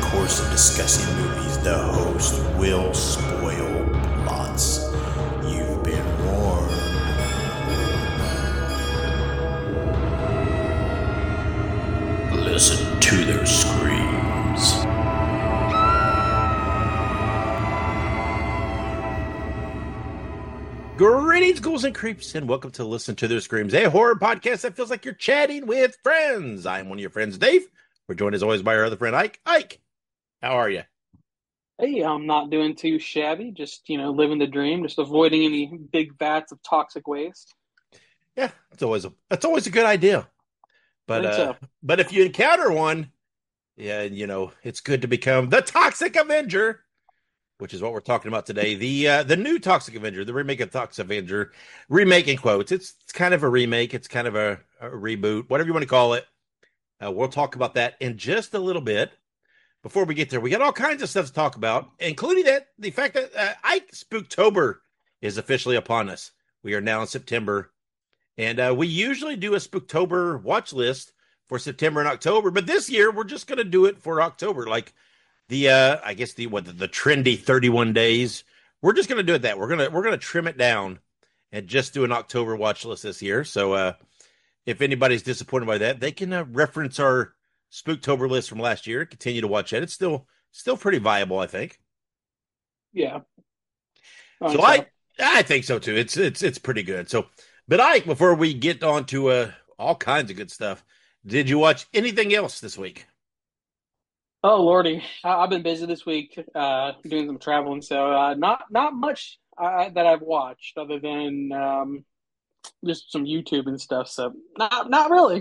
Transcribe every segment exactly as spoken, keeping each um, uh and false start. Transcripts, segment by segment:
course of discussing movies, the host will spoil plots. You've been warned. Listen to their screams. Greetings, ghouls and creeps, and welcome to Listen to Their Screams, a horror podcast that feels like you're chatting with friends. I'm one of your friends, Dave. We're joined as always by our other friend, Ike. Ike, how are you? Hey, I'm not doing too shabby. Just, you know, living the dream, just avoiding any big vats of toxic waste. Yeah, it's always a it's always a good idea. I But think uh so. but if you encounter one, yeah, you know, it's good to become the Toxic Avenger, which is what we're talking about today. The uh, the new Toxic Avenger, the remake of Toxic Avenger, remake in quotes. It's it's kind of a remake. It's kind of a, a reboot, whatever you want to call it. Uh, we'll talk about that in just a little bit. Before we get there, we got all kinds of stuff to talk about, including that the fact that uh, Ike Spooktober is officially upon us. We are now in September, and uh, we usually do a Spooktober watch list for September and October, but this year we're just going to do it for October, like the uh, I guess the what the, the trendy thirty-one days. We're just going to do it that we're gonna we're gonna trim it down and just do an October watch list this year. So uh, if anybody's disappointed by that, they can uh, reference our Spooktober list from last year. Continue to watch it. It's still still pretty viable, I think. Yeah, I So think I so. I think so too. It's it's it's pretty good. So, but Ike, before we get on to uh, all kinds of good stuff, did you watch anything else this week? Oh, Lordy. I, I've been busy this week, uh, doing some traveling, so uh, not not much uh, that I've watched other than um, just some YouTube and stuff. So not not really.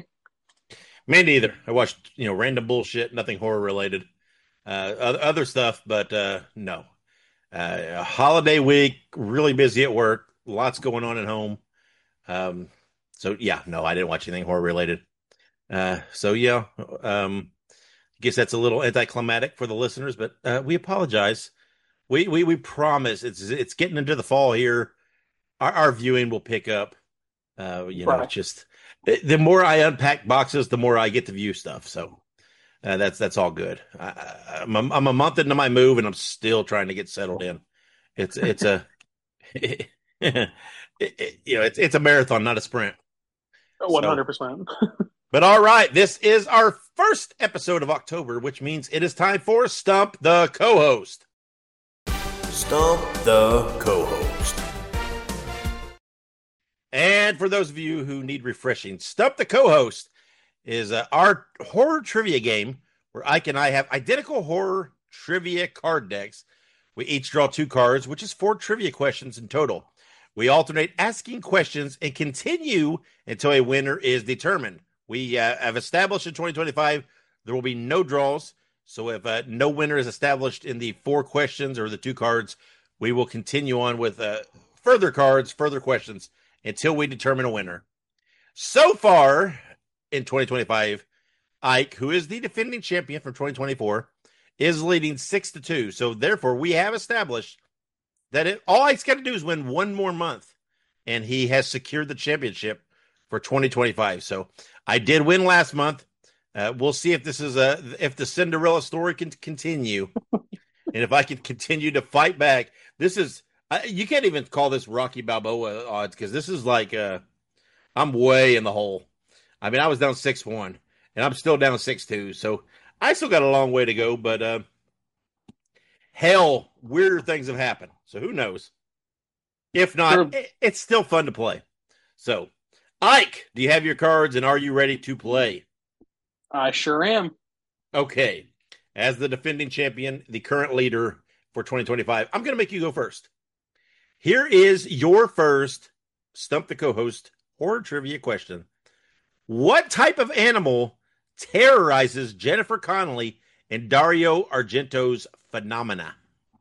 Me neither. I watched you know random bullshit, nothing horror related, uh, other, other stuff, but uh, no. Uh, a holiday week, really busy at work, lots going on at home. Um, so yeah, no, I didn't watch anything horror related. Uh, so yeah, um, I guess that's a little anticlimactic for the listeners, but uh, we apologize. We we we promise it's it's getting into the fall here. Our, our viewing will pick up. Uh, you know, Right. just the more I unpack boxes, the more I get to view stuff. So uh, that's that's all good. I, I'm a, I'm a month into my move, and I'm still trying to get settled in. It's it's a it, it, you know it's it's a marathon, not a sprint. So, one hundred percent. but all right, this is our first episode of October, which means it is time for Stump the Co-host. Stump the Co-host. And for those of you who need refreshing, Stump the Co-host is uh, our horror trivia game where Ike and I have identical horror trivia card decks. We each draw two cards, which is four trivia questions in total. We alternate asking questions and continue until a winner is determined. We uh, have established in twenty twenty-five there will be no draws. So if uh, no winner is established in the four questions or the two cards, we will continue on with uh, further cards, further questions until we determine a winner. So far in twenty twenty-five, Ike, who is the defending champion from twenty twenty-four, is leading six to two. So therefore, we have established that it, all Ike's got to do is win one more month, and he has secured the championship for twenty twenty-five. So I did win last month. Uh, we'll see if this is a if the Cinderella story can continue, and if I can continue to fight back. This is uh, you can't even call this Rocky Balboa odds because this is like uh, I'm way in the hole. I mean, I was down six one, and I'm still down six two. So I still got a long way to go, but uh, hell, weirder things have happened. So who knows? If not, True. it, it's still fun to play. So, Ike, do you have your cards, and are you ready to play? I sure am. Okay. As the defending champion, the current leader for twenty twenty-five, I'm going to make you go first. Here is your first Stump the Co-host horror trivia question. What type of animal terrorizes Jennifer Connelly in Dario Argento's Phenomena?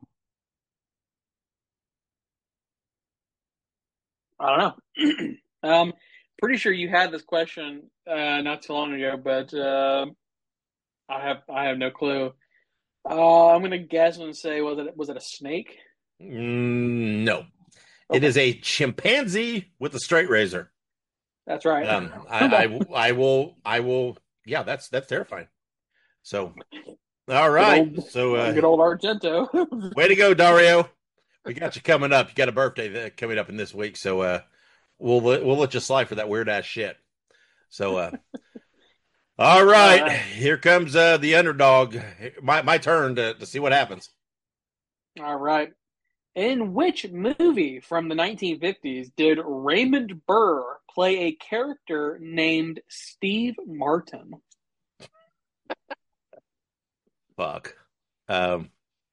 I don't know. um, pretty sure you had this question uh, not too long ago, but uh, I have I have no clue. Uh, I'm gonna guess and say was it was it a snake? Mm, no. It Okay, is a chimpanzee with a straight razor. that's right. Um, I, Okay. I, I will, I will, yeah, that's that's terrifying. So, All Good right. old, So, uh, good old Argento. way to go, Dario. We got you coming up. You got a birthday that- coming up in this week, so uh, we'll we'll let you slide for that weird ass shit. So, uh, all All right, right. here comes uh, the underdog. My my turn to, to see what happens. All right. In which movie from the nineteen fifties did Raymond Burr play a character named Steve Martin? Fuck. Um,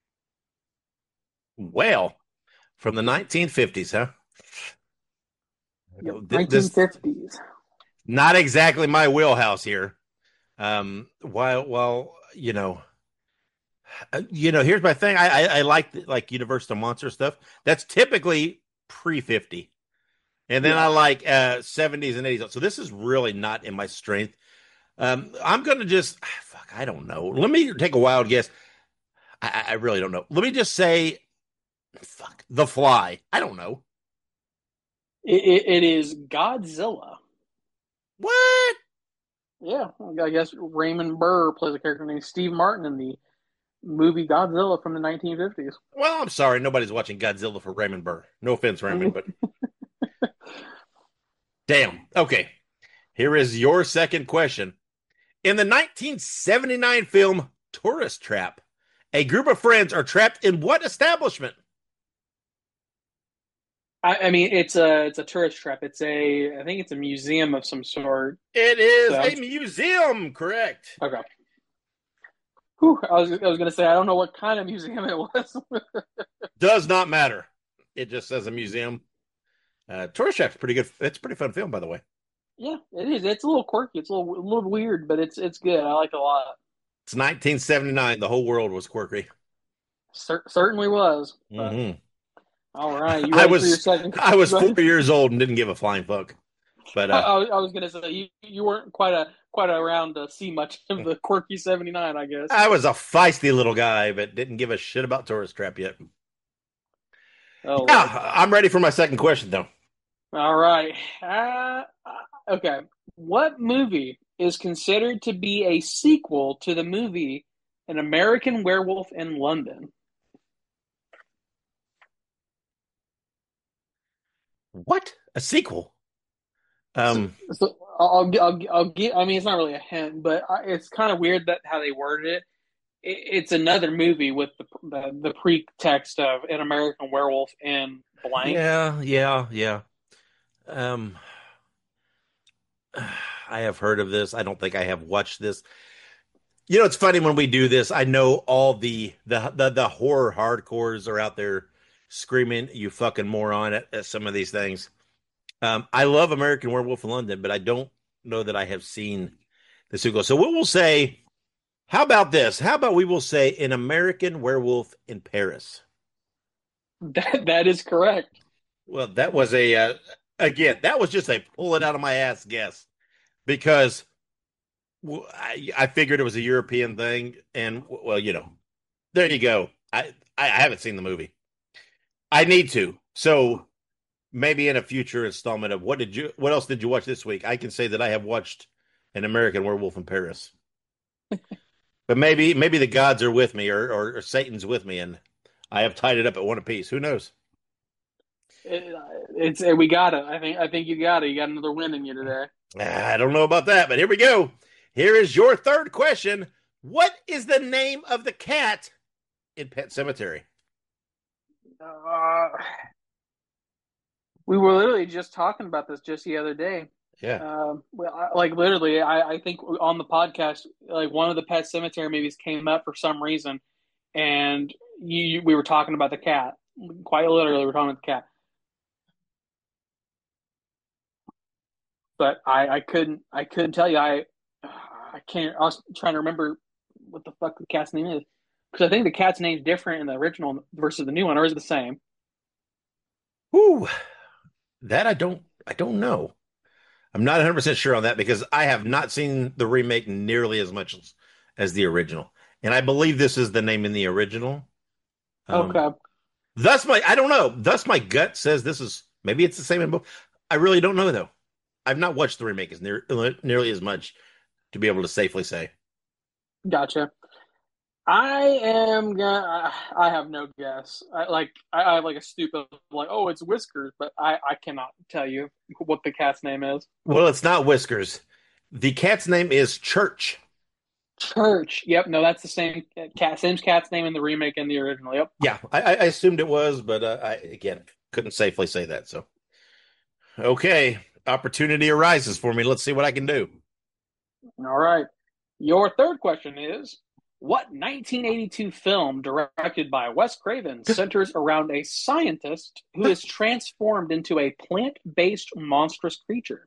well, from the nineteen fifties, huh? Yep, This nineteen fifties. not exactly my wheelhouse here. Um, while while you know, uh, you know, here's my thing. I I, I like like Universal Monster stuff. That's typically pre fifty. And then I Yeah. like uh seventies and eighties. So this is really not in my strength. Um, I'm gonna just fuck, I don't know. Let me take a wild guess. I, I really don't know. Let me just say fuck The Fly. I don't know. It, it, it is Godzilla. What? Yeah, I guess Raymond Burr plays a character named Steve Martin in the movie Godzilla from the nineteen fifties. Well, I'm sorry, nobody's watching Godzilla for Raymond Burr. No offense, Raymond, but damn. Okay. Here is your second question. In the nineteen seventy-nine film Tourist Trap, a group of friends are trapped in what establishment? I, I mean, it's a it's a tourist trap. It's a I think it's a museum of some sort. It is So a museum, correct? okay. Whew, I was I was gonna say I don't know what kind of museum it was. Does not matter. It just says a museum. Uh, Tourist Trap's pretty good. It's a pretty fun film, by the way. Yeah, it is. It's a little quirky. It's a little a little weird, but it's it's good. I like it a lot. It's nineteen seventy-nine. The whole world was quirky. Cer- certainly was. But Mm-hmm. all right, you I ready for your was second? I was Go four ahead. years old and didn't give a flying fuck. But I, uh, I, was- I was gonna say you you weren't quite a quite around to see much of the quirky seventy nine, I guess. I was a feisty little guy, but didn't give a shit about Tourist Trap yet. Oh Lord. Yeah, I'm ready for my second question, though. All right. Uh, okay. What movie is considered to be a sequel to the movie An American Werewolf in London? What? A sequel? So, Um, so I'll, I'll, I'll get, I mean, it's not really a hint, but it's kind of weird that how they worded it. it it's another movie with the, the, the pretext of An American Werewolf in blank. yeah, yeah, yeah. Um, I have heard of this. I don't think I have watched this. You know, it's funny when we do this. I know all the the the, the horror hardcores are out there screaming, "You fucking moron!" at, at some of these things. Um, I love American Werewolf in London, but I don't know that I have seen the sequel. So what we'll say? How about this? How about we will say an American Werewolf in Paris? That, that is correct. Well, that was a uh, again. That was just a pull it out of my ass guess because well, I, I figured it was a European thing, and well, you know, there you go. I I haven't seen the movie. I need to. So maybe in a future installment of what did you what else did you watch this week? I can say that I have watched an American Werewolf in Paris. But maybe maybe the gods are with me or, or, or Satan's with me and I have tied it up at one apiece. Who knows? It, it's we got it. I think I think you got it. You got another win in you today. I don't know about that, but here we go. Here is your third question. What is the name of the cat in Pet Cemetery? Uh, we were literally just talking about this just the other day. Yeah. Um, well, I, like literally, I, I think on the podcast, like one of the Pet Cemetery movies came up for some reason, and you, we were talking about the cat. Quite literally, we were talking about the cat. But I, I couldn't, I couldn't tell you. I, I can't. I was trying to remember what the fuck the cat's name is because I think the cat's name's different in the original versus the new one, or is it the same? Ooh, that I don't I don't know. I'm not one hundred percent sure on that because I have not seen the remake nearly as much as, as the original. And I believe this is the name in the original. Um, Okay. thus my I don't know. Thus my gut says this is maybe it's the same in both. I really don't know though. I've not watched the remake as near, nearly as much to be able to safely say. Gotcha. I am gonna. I have no guess. I like. I, I have like a stupid like. Oh, it's Whiskers, but I I cannot tell you what the cat's name is. Well, it's not Whiskers. The cat's name is Church. Church. Yep. No, that's the same cat. Same cat's name in the remake and the original. Yep. Yeah, I, I assumed it was, but uh, I again couldn't safely say that. So, okay, opportunity arises for me. Let's see what I can do. All right. Your third question is: what nineteen eighty-two film directed by Wes Craven centers around a scientist who is transformed into a plant-based monstrous creature?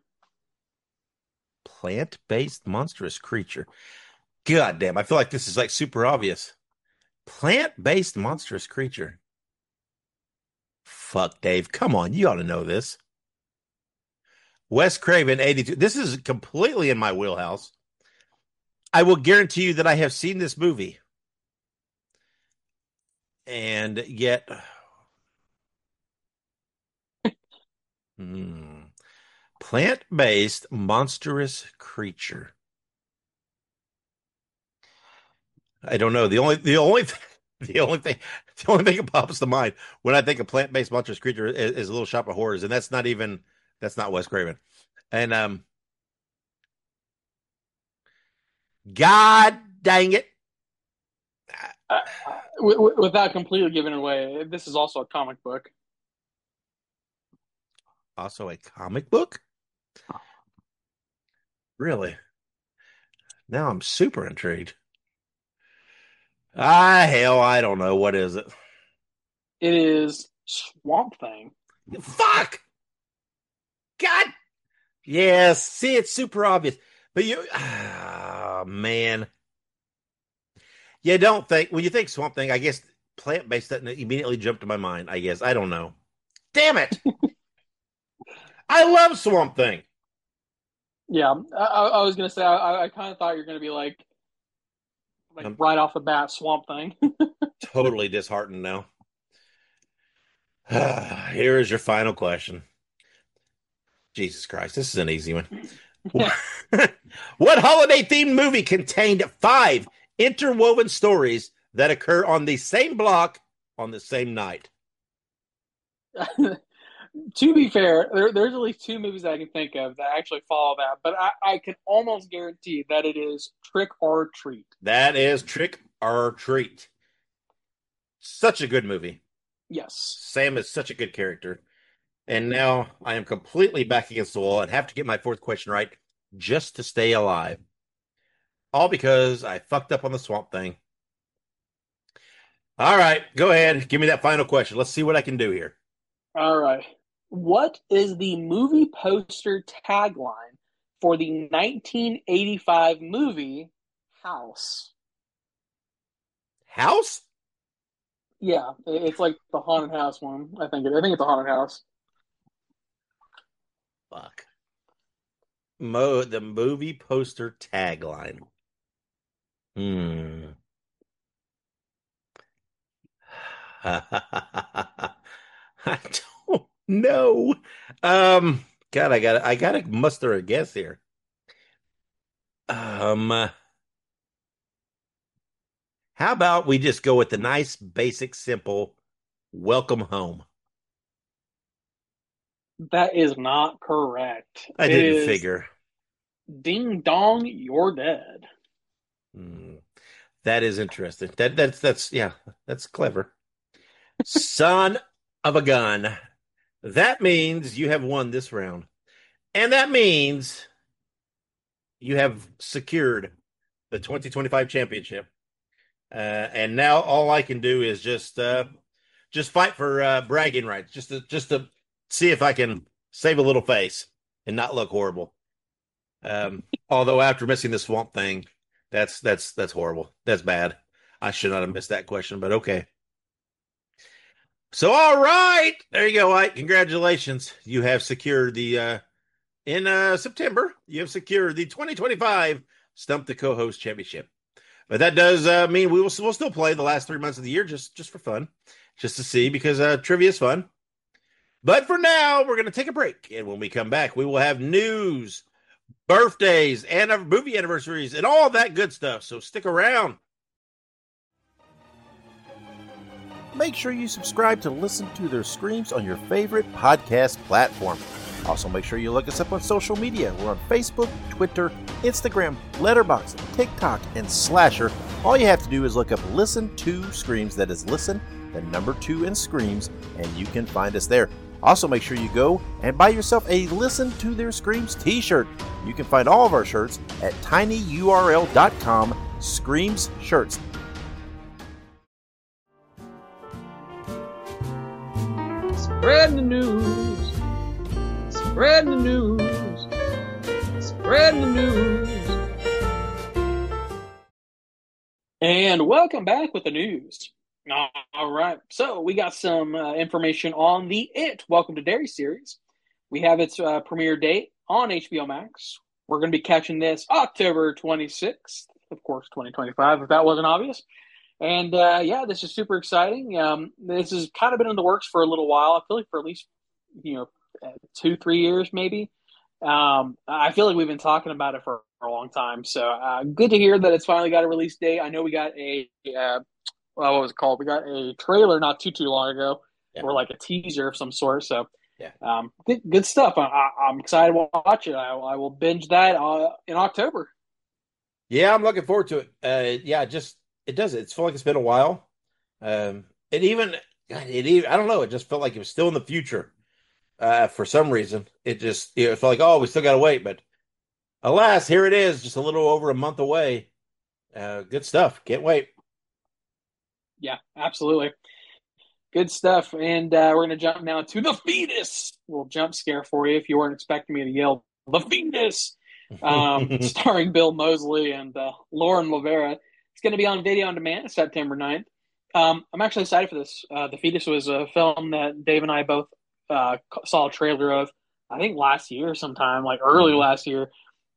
Plant-based monstrous creature. God damn, I feel like this is like super obvious. Plant-based monstrous creature. Fuck, Dave. Come on, you ought to know this. Wes Craven, eighty-two. This is completely in my wheelhouse. I will guarantee you that I have seen this movie. And yet, hmm, plant-based monstrous creature. I don't know. The only the only th- the only thing the only thing that pops to mind when I think of plant-based monstrous creature is, is a Little Shop of Horrors, and that's not even that's not Wes Craven. And um, God dang it! Uh, w- w- without completely giving it away, this is also a comic book. Also a comic book? Really? Now I'm super intrigued. Ah, hell, I don't know. What is it? It is Swamp Thing. Fuck! God! Yes. See, it's super obvious. But you, ah, man. You don't think, when you think Swamp Thing, I guess plant-based doesn't immediately jump to my mind, I guess. I don't know. Damn it! I love Swamp Thing. Yeah, I, I was gonna say I, I kind of thought you were gonna be like like I'm right off the bat Swamp Thing. totally disheartened now. Here is your final question. Jesus Christ, this is an easy one. What holiday themed movie contained five interwoven stories that occur on the same block on the same night? To be fair, there, there's at least two movies I can think of that actually follow that, but I, I can almost guarantee that it is Trick or Treat. That is Trick or Treat. Such a good movie. Yes. Sam is such a good character. And now I am completely back against the wall and have to get my fourth question right just to stay alive. All because I fucked up on the Swamp Thing. All right, go ahead. Give me that final question. Let's see what I can do here. All right. What is the movie poster tagline for the nineteen eighty-five movie House? House? Yeah, it's like the haunted house one. I think it. I think it's a haunted house. Fuck. Mo the movie poster tagline. Hmm. I don't know. Um, God, I gotta I gotta muster a guess here. Um, how about we just go with the nice, basic, simple welcome home? That is not correct. I It didn't is figure. Ding Dong, You're Dead. Hmm. That is interesting. That that's that's yeah, that's clever. Son of a gun. That means you have won this round. And that means you have secured the twenty twenty-five championship. Uh, and now all I can do is just uh, just fight for uh, bragging rights, just to just to see if I can save a little face and not look horrible. Um, although after missing the Swamp Thing, that's that's that's horrible. That's bad. I should not have missed that question, but okay. So all right, there you go, Ike. Congratulations, you have secured the uh, in uh, September. You have secured the twenty twenty-five Stump the Co-host Championship. But that does uh, mean we will we'll still play the last three months of the year just just for fun, just to see because uh, trivia is fun. But for now, we're going to take a break, and when we come back, we will have news, birthdays, and movie anniversaries, and all that good stuff. So stick around. make sure you subscribe to Listen to Their Screams on your favorite podcast platform. Also, make sure you look us up on social media. We're on Facebook, Twitter, Instagram, Letterboxd, TikTok, and Slasher. All you have to do is look up Listen to Screams. That is Listen, the number two, and Screams, and you can find us there. Also, make sure you go and buy yourself a Listen to Their Screams t-shirt. You can find all of our shirts at tinyurl.com Screams Shirts. Spread the news. Spread the news. Spread the news. And welcome back with the news. All right. So we got some uh, information on the It Welcome to Derry series. We have its uh, premiere date on H B O Max. We're going to be catching this October twenty-sixth, of course, twenty twenty-five, if that wasn't obvious. And uh, yeah, this is super exciting. Um, this has kind of been in the works for a little while. I feel like for at least, you know, two, three years maybe. Um, I feel like we've been talking about it for, for a long time. So uh, good to hear that it's finally got a release date. I know we got a, uh, well, what was it called? We got a trailer not too, too long ago, yeah. Or like a teaser of some sort. So yeah, um, good, good stuff. I, I'm excited to watch it. I, I will binge that uh, in October. Yeah, I'm looking forward to it. Uh, yeah, just it does. It's felt like it's been a while. Um, it even, it even, I don't know. It just felt like it was still in the future. Uh, for some reason, it just you know, it felt like, oh, we still got to wait. But alas, here it is, just a little over a month away. Uh, good stuff. Can't wait. Yeah, absolutely. Good stuff. And uh, we're going to jump now to The Fetus. A little jump scare for you if you weren't expecting me to yell, The Fetus, um, starring Bill Moseley and uh, Lauren Lavera. It's going to be on video on demand September ninth. Um, I'm actually excited for this. Uh, The Fetus was a film that Dave and I both uh, saw a trailer of, I think last year sometime, like early last year.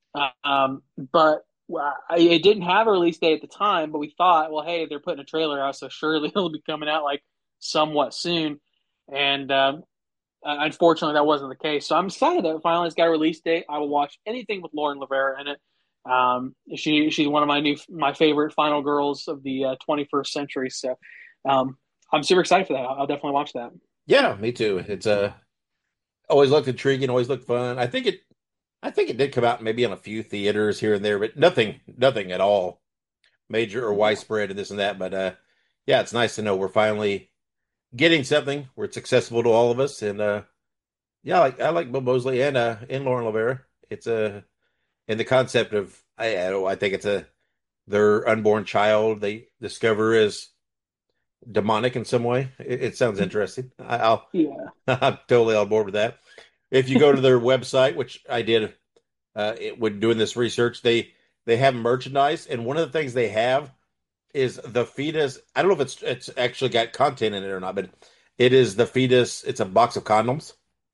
Um, but it didn't have a release date at the time, but we thought, well, hey, they're putting a trailer out, so surely it'll be coming out like somewhat soon. And um, unfortunately, that wasn't the case. So I'm excited that it finally has got a release date. I will watch anything with Lauren Lavera in it. Um, she she's one of my new my favorite final girls of the uh, twenty-first century. So um, I'm super excited for that. I'll, I'll definitely watch that. Yeah, me too. It's uh, always looked intriguing, always looked fun. I think it. I think it did come out maybe on a few theaters here and there, but nothing, nothing at all major or widespread and this and that. But uh, yeah, it's nice to know we're finally getting something where it's accessible to all of us. And uh, yeah, I like I like Bill Moseley and uh and Lauren Lavera. It's a and the concept of I I think it's a their unborn child they discover is demonic in some way. It, it sounds interesting. I, I'll yeah, I'm totally on board with that. If you go to their website, which I did uh, it, when doing this research, they they have merchandise, and one of the things they have is the fetus. I don't know if it's it's actually got content in it or not, but it is the fetus. It's a box of condoms,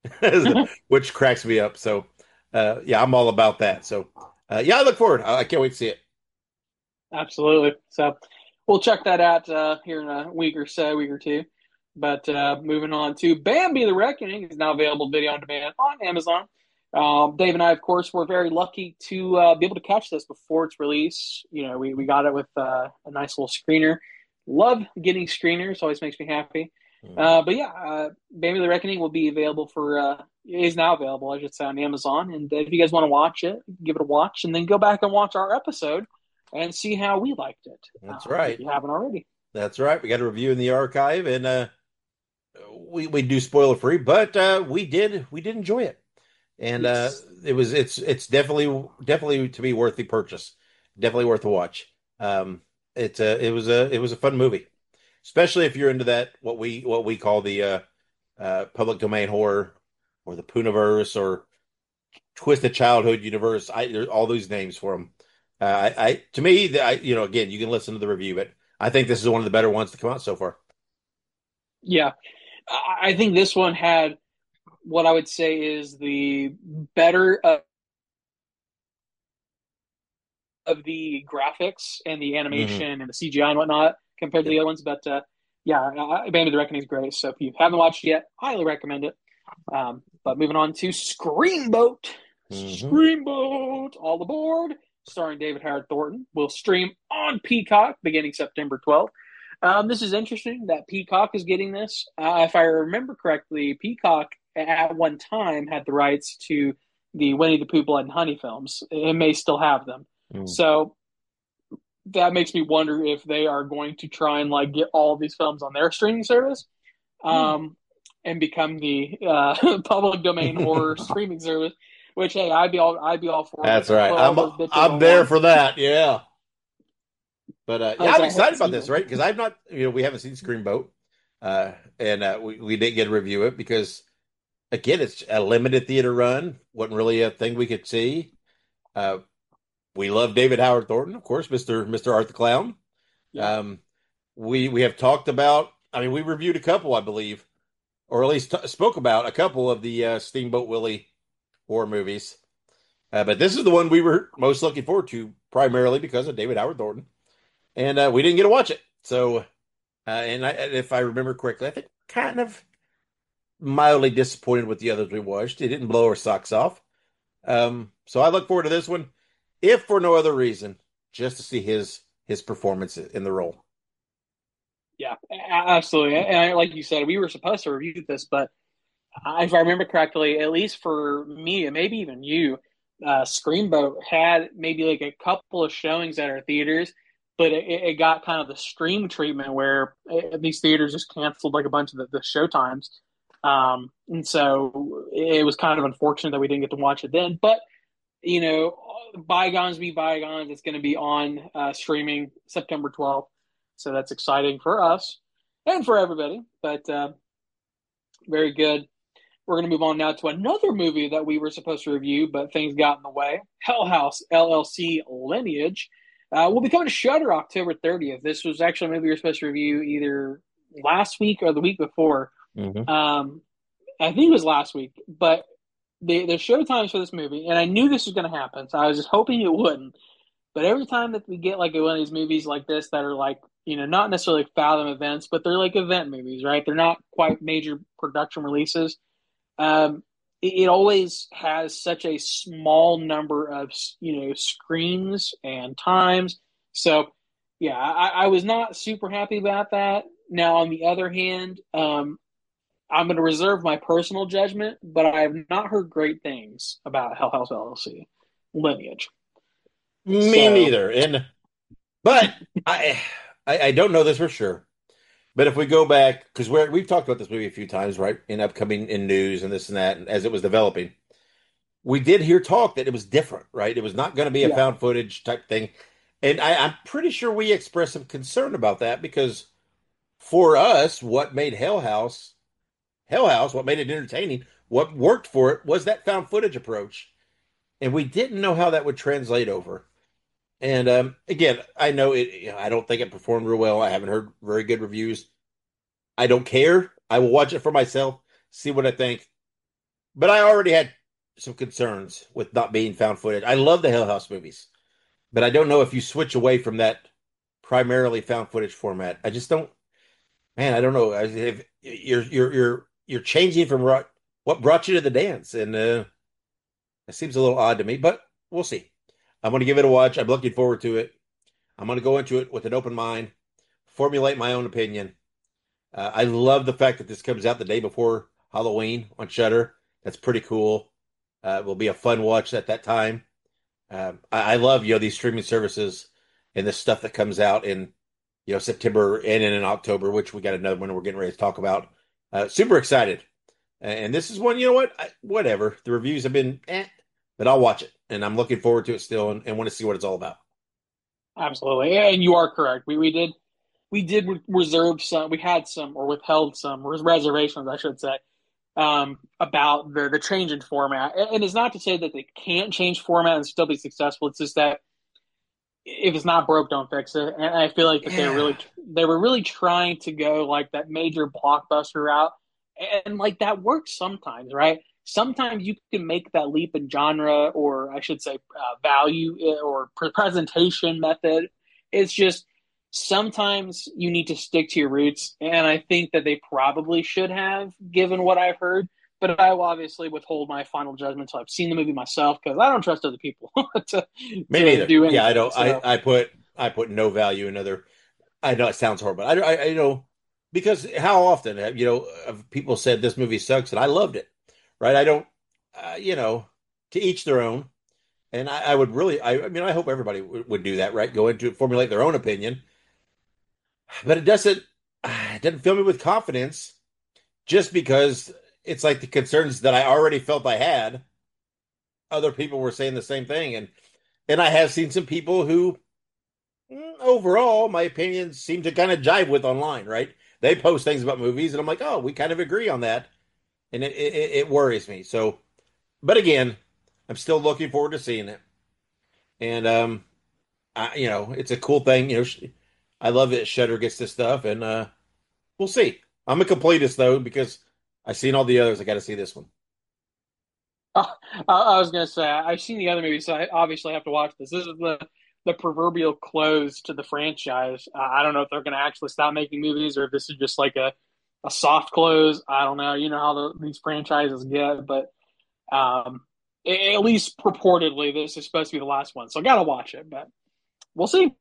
which cracks me up. So uh, yeah, I'm all about that. So uh, yeah, I look forward. I, I can't wait to see it. Absolutely. So we'll check that out uh, here in a week or so, week or two. But uh, moving on to Bambi the Reckoning is now available video on demand on Amazon. Um, Dave and I, of course, were very lucky to uh, be able to catch this before its release. You know, we, we got it with uh, a nice little screener. Love getting screeners. Always makes me happy. Mm. Uh, but yeah, uh, Bambi the Reckoning will be available for, uh, is now available, I should say, on Amazon. And if you guys want to watch it, give it a watch and then go back and watch our episode and see how we liked it. That's uh, right. If you haven't already. That's right. We got a review in the archive, and uh, we we do spoiler free, but uh, we did we did enjoy it, and yes. uh, it was it's it's definitely definitely to be worth the purchase, definitely worth a watch. Um, it uh, it was a it was a fun movie, especially if you're into that what we what we call the uh, uh, public domain horror or the Pooniverse or Twisted Childhood universe. I there's all those names for them. Uh, I, I to me, I you know again you can listen to the review, but I think this is one of the better ones to come out so far. Yeah. I think this one had what I would say is the better of, of the graphics and the animation mm-hmm. and the C G I and whatnot compared to the other ones. But uh, yeah, Bambi the Reckoning is great. So if you haven't watched it yet, highly recommend it. Um, but moving on to Screamboat. Mm-hmm. Screamboat, all aboard, starring David Howard Thornton, will stream on Peacock beginning September twelfth. Um, this is interesting that Peacock is getting this. Uh, if I remember correctly, Peacock at one time had the rights to the Winnie the Pooh Blood and Honey films. It may still have them. Mm. So that makes me wonder if they are going to try and like get all of these films on their streaming service, um, and become the uh, public domain horror streaming service. Which hey, I'd be all I'd be all for it. That's right. Put all I'm those bitches I'm on there one. for that. Yeah. But uh, yeah, As I'm I excited haven't about seen this, them. right? Because I've not, you know, we haven't seen Screamboat, uh, and uh, we we didn't get to review it because again, it's a limited theater run. wasn't really a thing we could see. Uh, we love David Howard Thornton, of course, Mister Mister Art the Clown. Yeah. Um, we we have talked about. I mean, we reviewed a couple, I believe, or at least t- spoke about a couple of the uh, Steamboat Willie horror movies. Uh, but this is the one we were most looking forward to, primarily because of David Howard Thornton, and uh, we didn't get to watch it. So, uh, and I, if I remember correctly, I think kind of mildly disappointed with the others we watched. It didn't blow our socks off. Um, so I look forward to this one, if for no other reason, just to see his his performance in the role. Yeah, absolutely. And I, like you said, we were supposed to review this, but if I remember correctly, at least for me, and maybe even you, uh, Screamboat had maybe like a couple of showings at our theaters, but it, it got kind of the stream treatment where it, these theaters just canceled like a bunch of the, the show times. Um, and so it was kind of unfortunate that we didn't get to watch it then. But, you know, bygones be bygones. It's going to be on uh, streaming September twelfth. So that's exciting for us and for everybody. But uh, very good. We're going to move on now to another movie that we were supposed to review, but things got in the way. Hell House L L C Lineage uh, will be coming to Shudder October thirtieth. This was actually a movie we were supposed to review either last week or the week before. Mm-hmm. Um, I think it was last week, but the the show times for this movie, and I knew this was going to happen, so I was just hoping it wouldn't. But every time that we get like one of these movies like this that are like, you know, not necessarily Fathom events, but they're like event movies, right? They're not quite major production releases. Um, it, it always has such a small number of, you know, screens and times. So, yeah, I, I was not super happy about that. Now, on the other hand, um, I'm going to reserve my personal judgment, but I have not heard great things about Hell House L L C Lineage. Me So, neither. And but I, I I don't know this for sure. But if we go back, because we're we've talked about this movie a few times, right? In upcoming in news and this and that, and as it was developing, we did hear talk that it was different, right? It was not going to be a yeah, found footage type thing, and I, I'm pretty sure we expressed some concern about that because for us, what made Hell House Hell House, what made it entertaining, what worked for it was that found footage approach, and we didn't know how that would translate over. And um, again, I know it. You know, I don't think it performed real well. I haven't heard very good reviews. I don't care. I will watch it for myself, see what I think. But I already had some concerns with not being found footage. I love the Hill House movies, but I don't know if you switch away from that primarily found footage format. I just don't. Man, I don't know. If you're you're you're you're changing from what what brought you to the dance, and uh, it seems a little odd to me. But we'll see. I'm going to give it a watch. I'm looking forward to it. I'm going to go into it with an open mind, formulate my own opinion. Uh, I love the fact that this comes out the day before Halloween on Shudder. That's pretty cool. Uh, it will be a fun watch at that time. Um, I, I love, you know, these streaming services and the stuff that comes out in, you know, September and in October, which we got another one we're getting ready to talk about. Uh, super excited. And this is one, you know what? I, whatever. The reviews have been eh, but I'll watch it. And I'm looking forward to it still and, and want to see what it's all about. absolutely. And you are correct. We we did we did reserve some. We had some or withheld some reservations, I should say, um, about the the change in format. And it's not to say that they can't change format and still be successful. It's just that if it's not broke, don't fix it. And I feel like that they were Yeah. really they were really trying to go like that major blockbuster route, and like that works sometimes, right? Sometimes you can make that leap in genre, or I should say, uh, value eh, or presentation method. It's just sometimes you need to stick to your roots, and I think that they probably should have, given what I've heard. But I will obviously withhold my final judgment until I've seen the movie myself because I don't trust other people to Me to neither. do Yeah, I anything. don't. I So I put I put no value in other. I know it sounds horrible. I, I, I you know because how often have you know have people said this movie sucks and I loved it, right? I don't, uh, you know, to each their own. And I, I would really, I, I mean, I hope everybody w would do that, right? Go into it, formulate their own opinion, but it doesn't, it doesn't fill me with confidence just because it's like the concerns that I already felt I had. Other people were saying the same thing, and and I have seen some people who, mm, overall, my opinions seem to kind of jive with online, right? They post things about movies, and I'm like, oh, we kind of agree on that, and it it, it worries me. So, but again, I'm still looking forward to seeing it, and um, I, you know, it's a cool thing. You know, sh- I love that Shutter gets this stuff, and uh, we'll see. I'm a completist though because I've seen all the others. I got to see this one. Uh, I, I was gonna say I've seen the other movies, so I obviously have to watch this. This is the the proverbial close to the franchise. Uh, I don't know if they're gonna actually stop making movies or if this is just like a a soft close. I don't know. You know how the, these franchises get, but um, a- at least purportedly, this is supposed to be the last one. So I gotta watch it, but we'll see.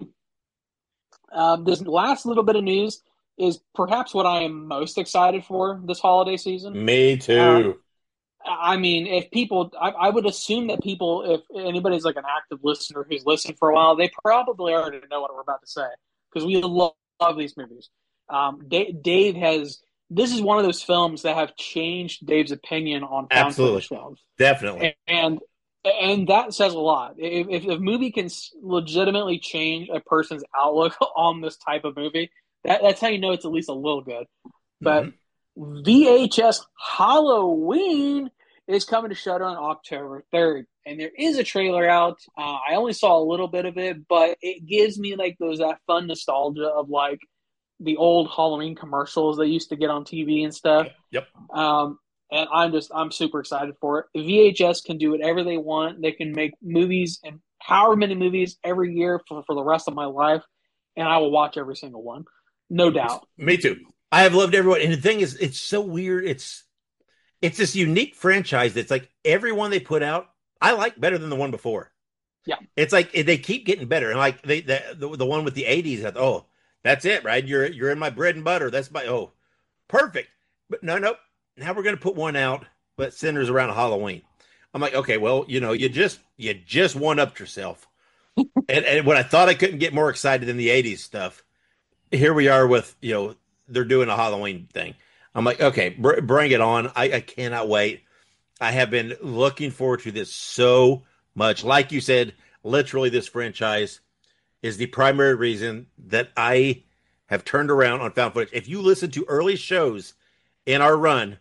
Um, this last little bit of news is perhaps what I am most excited for this holiday season. Me Um, too. I mean, if people, I, I would assume that people, if anybody's like an active listener who's listened for a while, they probably already know what we're about to say because we love, love these movies. Um, Dave, Dave has, this is one of those films that have changed Dave's opinion on found Absolutely. footage films. Definitely. And, and that says a lot. If, if a movie can legitimately change a person's outlook on this type of movie, that, that's how you know it's at least a little good. But Hmm. V H S Halloween is coming to Shudder on October third. And there is a trailer out. Uh, I only saw a little bit of it, but it gives me like those that fun nostalgia of like the old Halloween commercials they used to get on T V and stuff. Yep. Yep. Um, and I'm just I'm super excited for it. V H S can do whatever they want. They can make movies and however many movies every year for, for the rest of my life, and I will watch every single one, no doubt. Me too. I have loved everyone. And the thing is, it's so weird. It's it's this unique franchise that's like everyone they put out, I like better than the one before. Yeah. It's like they keep getting better. And like they the the, the one with the eighties, oh, that's it, right? You're you're in my bread and butter. That's my oh, perfect. But no, no. Now we're gonna put one out, but centers around Halloween. I'm like, okay, well, you know, you just you just one upped yourself. And and when I thought I couldn't get more excited than the eighties stuff, here we are with, you know, they're doing a Halloween thing. I'm like, okay, br- bring it on. I, I cannot wait. I have been looking forward to this so much. Like you said, literally, this franchise is the primary reason that I have turned around on found footage. If you listen to early shows in our run,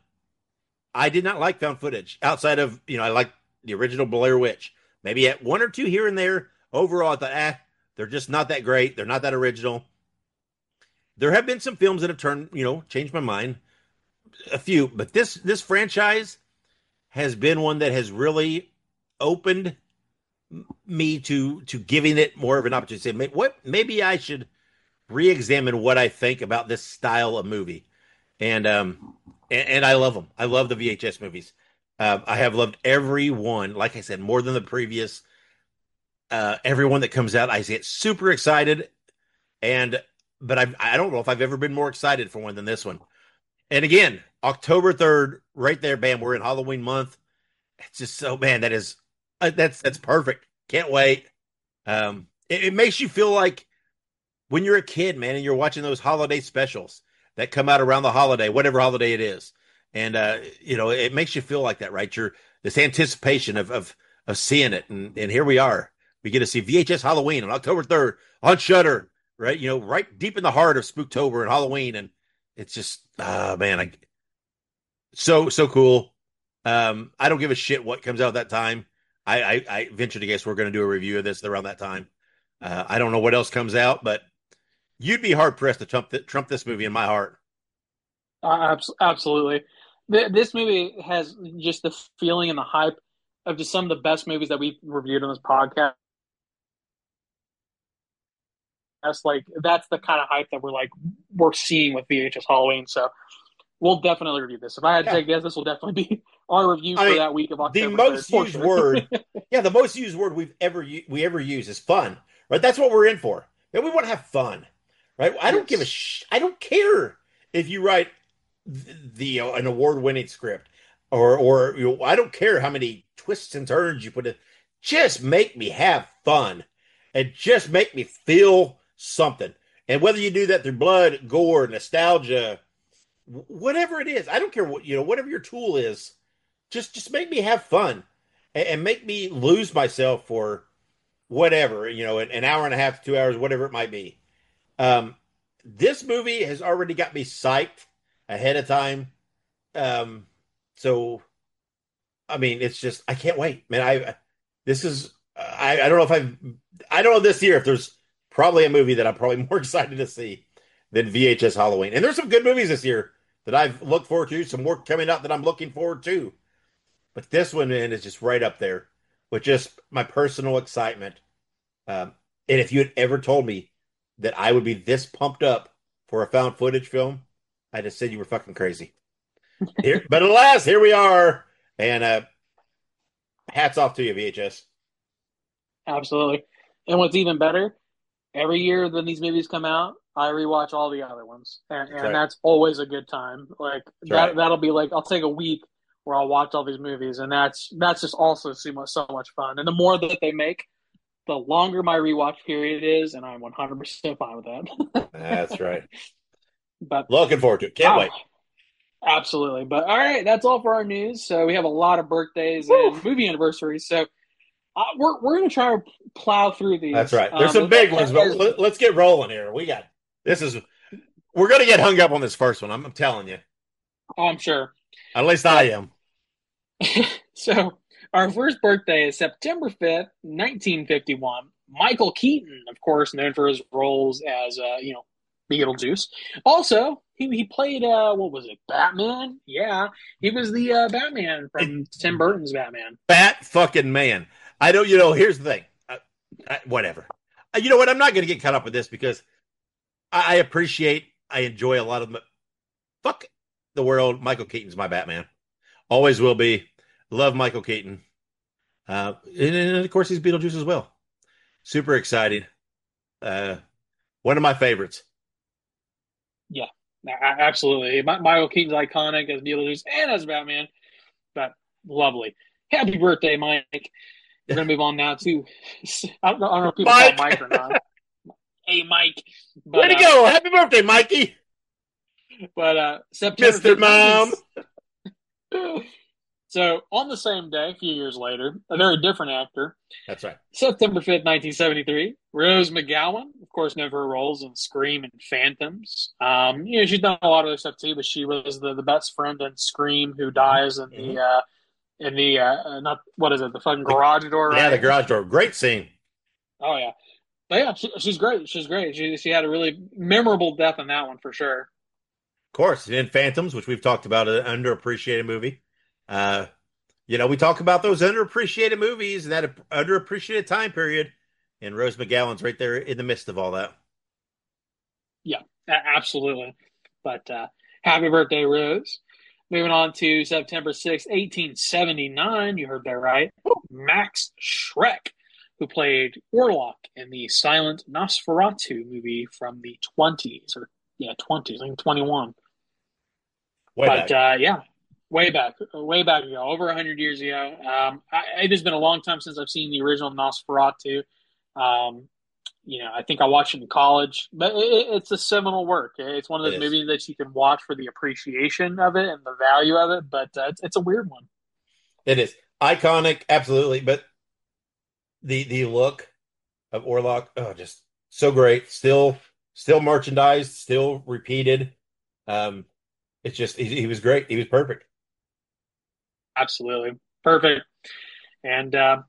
I did not like found footage outside of, you know, I like the original Blair Witch. Maybe at one or two here and there. Overall, I thought, ah, they're just not that great. They're not that original. There have been some films that have turned, you know, changed my mind. A few, but this this franchise has been one that has really opened me to to giving it more of an opportunity. Say, what maybe I should re-examine what I think about this style of movie. And um and, and I love them. I love the V H S movies. Uh, I have loved every one. Like I said, more than the previous. Uh, every one that comes out, I get super excited. And but I I don't know if I've ever been more excited for one than this one. And again, October third, right there, bam, we're in Halloween month. It's just so, man, that is uh, that's that's perfect. Can't wait. Um, it, it makes you feel like when you're a kid, man, and you're watching those holiday specials that come out around the holiday, whatever holiday it is, and uh, you know, it makes you feel like that, right? You're this anticipation of of of seeing it, and and here we are. We get to see V H S Halloween on October third on Shudder, right? You know, right deep in the heart of Spooktober and Halloween, and it's just, ah, uh, man, I so so cool. Um, I don't give a shit what comes out at that time. I I, I venture to guess we're going to do a review of this around that time. Uh, I don't know what else comes out, but you'd be hard pressed to trump th- trump this movie in my heart. Uh, absolutely. This movie has just the feeling and the hype of just some of the best movies that we've reviewed on this podcast. That's like that's the kind of hype that we're like we're seeing with V H S Halloween. So we'll definitely review this. If I had to Yeah, take a guess, this will definitely be our review I for mean that week of the October third, most for used sure. word, yeah, the most used word we've ever we ever use is fun, right? That's what we're in for. And we want to have fun, right? I don't give a Yes. sh I don't care if you write the, the uh, an award-winning script or or you know, I don't care how many twists and turns you put in. Just make me have fun and just make me feel something. And whether you do that through blood, gore, nostalgia, whatever it is, I don't care what, you know, whatever your tool is, just just make me have fun and, and make me lose myself for whatever, you know, an, an hour and a half, two hours, whatever it might be. Um, this movie has already got me psyched ahead of time. Um, so I mean, it's just I can't wait, man. I this is I I don't know if I've I don't know this year if there's probably a movie that I'm probably more excited to see than V H S Halloween. And there's some good movies this year that I've looked forward to. Some more coming out that I'm looking forward to. But this one, man, is just right up there with just my personal excitement. Um, and if you had ever told me that I would be this pumped up for a found footage film, I'd have said you were fucking crazy. Here, but alas, here we are. And uh, hats off to you, V H S. Absolutely. And what's even better, every year when these movies come out, I rewatch all the other ones, and That's and right. that's always a good time. Like That's that right. that'll be like I'll take a week where I'll watch all these movies, and that's that's just also so much so much fun. And the more that they make, the longer my rewatch period is, and I'm one hundred percent fine with that. That's right. But Looking forward to it. Can't wow, wait. absolutely. But all right, that's all for our news. So we have a lot of birthdays Woo. and movie anniversaries. So uh, we're we're gonna try to plow through That's these. right. There's some Um, big ones, but as, let, us get rolling here. We got this is we're gonna get hung up on this first one. I'm, I'm telling you. I'm sure, At least I but am. so our first birthday is September fifth, nineteen fifty-one. Michael Keaton, of course, known for his roles as uh, you know, Beetlejuice. Also, he, he played uh what was it, Batman? Yeah. He was the uh, Batman It, from Tim Burton's Batman. Bat fucking man. I don't. You know. Here's the thing. I, I, whatever. Uh, You know what? I'm not gonna get caught up with this because I, I appreciate. I enjoy a lot of them. Fuck the world. Michael Keaton's my Batman. Always will be. Love Michael Keaton. Uh, and, and of course, he's Beetlejuice as well. Super excited. Uh, one of my favorites. Yeah, absolutely. Michael Keaton's iconic as Beetlejuice and as Batman, but lovely. Happy birthday, Mike. We're gonna move on now to I don't know, I don't know if people call him Mike, Mike or not. Hey, Mike. way But to uh, go! Happy birthday, Mikey, but uh, September Mister fifth, nineteen. Mom. So on the same day, a few years later, a very different actor, That's right. September fifth, nineteen seventy-three, Rose McGowan, of course, known for her roles in Scream and Phantoms. Um, you know, she's done a lot of other stuff too, but she was the, the best friend in Scream who Mm-hmm. dies in Mm-hmm. the uh in the uh not what is it, the fucking The, garage door, yeah, the right? garage door. Great scene. Oh yeah. But yeah, she, she's great. She's great. She she had a really memorable death in that one for sure. Of course, in Phantoms, which we've talked about, an underappreciated movie. Uh, you know, we talk about those underappreciated movies and that underappreciated time period, and Rose McGowan's right there in the midst of all that. Yeah, absolutely. But uh, happy birthday, Rose. Moving on to September sixth, eighteen seventy-nine. You heard that right. Max Schreck, who played Orlok in the silent Nosferatu movie from the twenties, or yeah, twenties, I think twenty-one. Way But back. uh, yeah, way back, way back ago, over one hundred years ago. Um, I, it has been a long time since I've seen the original Nosferatu. Um, you know, I think I watched it in college, but it, it's a seminal work. It's one of It those is. movies that you can watch for the appreciation of it and the value of it, but uh, it's, it's a weird one. It is iconic, absolutely. But the the look of Orlok, oh, just so great. Still, still merchandised, still repeated. Um, it's just he, he was great. He was perfect. Absolutely. Perfect. And uh,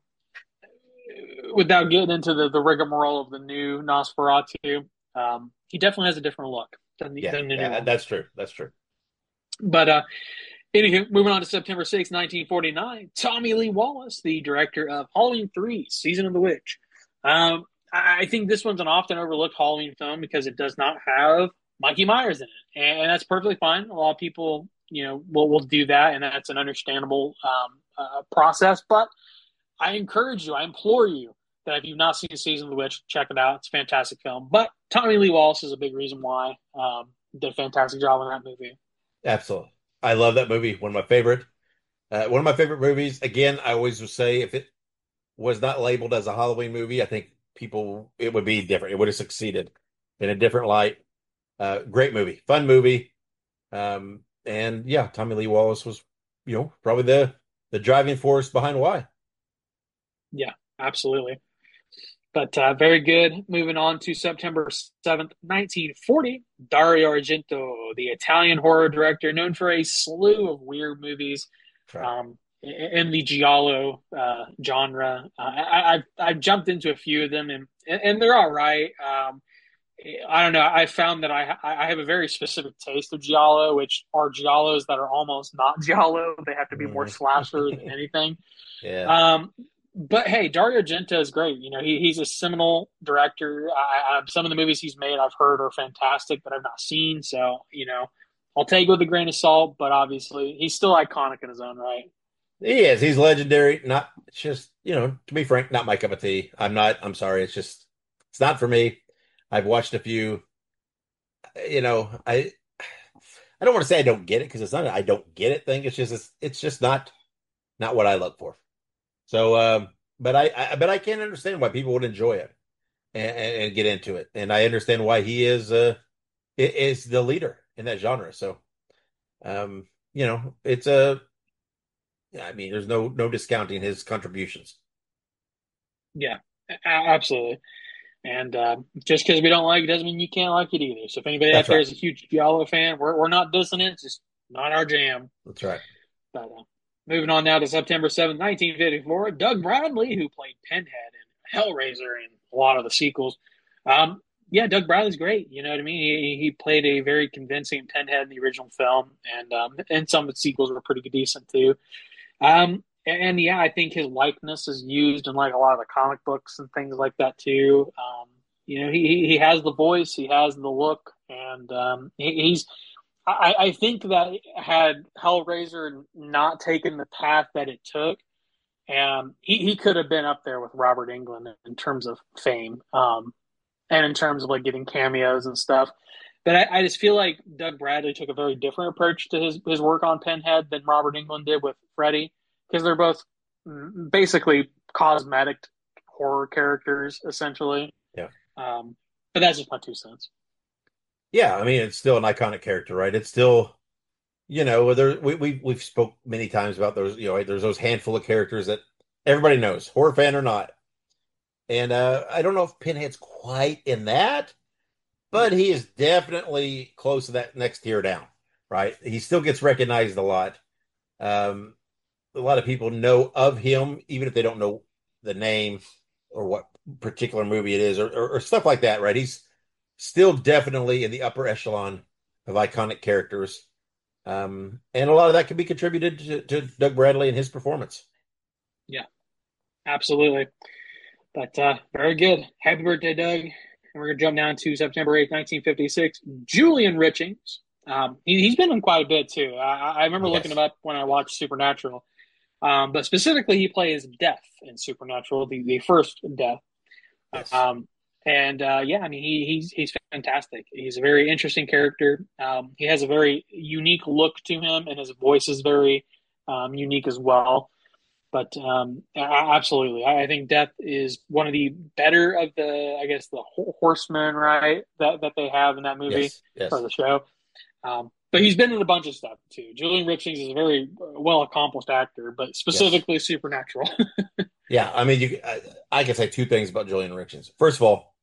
without getting into the, the rigmarole of the new Nosferatu, um, he definitely has a different look than the, Yeah, than the new yeah, one. that's true. That's true. But uh, anywho, moving on to September sixth, nineteen forty-nine, Tommy Lee Wallace, the director of Halloween three, Season of the Witch. Um, I think this one's an often overlooked Halloween film because it does not have Mikey Myers in it. And that's perfectly fine. A lot of people, you know, will, will do that, and that's an understandable um, uh, process. But I encourage you, I implore you, that if you've not seen Season of the Witch, check it out. It's a fantastic film. But Tommy Lee Wallace is a big reason why. Um, did a fantastic job in that movie. Absolutely. I love that movie. One of my favorite. Uh, one of my favorite movies. Again, I always would say if it was not labeled as a Halloween movie, I think people it would be different. It would have succeeded in a different light. Uh, great movie, fun movie. Um, and yeah, Tommy Lee Wallace was, you know, probably the the driving force behind why. Yeah, absolutely. But uh, very good. Moving on to September seventh, nineteen forty. Dario Argento, the Italian horror director, known for a slew of weird movies Right. um, in the giallo uh, genre. Uh, I, I've, I've jumped into a few of them, and, and they're all right. Um, I don't know. I found that I I have a very specific taste of giallo, which are giallos that are almost not giallo. They have to be more Mhm. slasher than anything. Yeah, Um, but hey, Dario Argento is great. You know, he, he's a seminal director. I, I, some of the movies he's made I've heard are fantastic, but I've not seen. So, you know, I'll take it with a grain of salt. But obviously, he's still iconic in his own right. he is. He's legendary. Not it's just, you know, to be frank, not my cup of tea. I'm not. I'm sorry. It's just it's not for me. I've watched a few. You know, I I don't want to say I don't get it because it's not an I don't get it thing. It's just it's, it's just not not what I look for. So, um, but I, I but I can understand why people would enjoy it and, and get into it, and I understand why he is uh is the leader in that genre. So, um, you know, it's a I mean, there's no no discounting his contributions. Yeah, absolutely. And uh, just because we don't like it doesn't mean you can't like it either. So if anybody out That's there right. is a huge giallo fan, we're we're not dissing it. It's just not our jam. That's right. But uh, moving on now to September seventh, nineteen fifty-four, Doug Bradley, who played Pinhead and Hellraiser and a lot of the sequels. Um, yeah, Doug Bradley's great. You know what I mean? He, he played a very convincing Pinhead in the original film, and um, and some of the sequels were pretty decent too. Um, and, and yeah, I think his likeness is used in like a lot of the comic books and things like that too. Um, you know, he he has the voice, he has the look, and um, he, he's I, I think that had Hellraiser not taken the path that it took, um, he, he could have been up there with Robert Englund in terms of fame, um, and in terms of like getting cameos and stuff. But I, I just feel like Doug Bradley took a very different approach to his, his work on Pinhead than Robert Englund did with Freddy, because they're both basically cosmetic horror characters, essentially. Yeah. Um, but that's just my two cents. Yeah, I mean, it's still an iconic character, right? It's still, you know, there we we we've spoke many times about those, you know, there's those handful of characters that everybody knows, horror fan or not. And uh I don't know if Pinhead's quite in that, but Yeah. he is definitely close to that next tier down, right? He still gets recognized a lot. Um, a lot of people know of him, even if they don't know the name or what particular movie it is or, or, or stuff like that, right? He's still definitely in the upper echelon of iconic characters. Um, and a lot of that can be contributed to, to Doug Bradley and his performance. Yeah, absolutely. But uh, very good. Happy birthday, Doug. And we're going to jump down to September eighth, nineteen fifty-six. Julian Richings. Um, he, has been in quite a bit, too. I, I remember looking him Yes. up when I watched Supernatural. Um, but specifically, he plays Death in Supernatural, the, the first Death. Yes. Um, and uh, yeah, I mean, he, he's he's fantastic. He's a very interesting character. Um, he has a very unique look to him, and his voice is very um, unique as well. But um, absolutely, I think Death is one of the better of the, I guess, the horsemen, right? That that they have in that movie Yes. or Yes. the show. Um, but he's been in a bunch of stuff too. Julian Richings is a very well accomplished actor, but Yes. specifically Supernatural. Yeah. I mean, you, I, I can say two things about Julian Richards. First of all,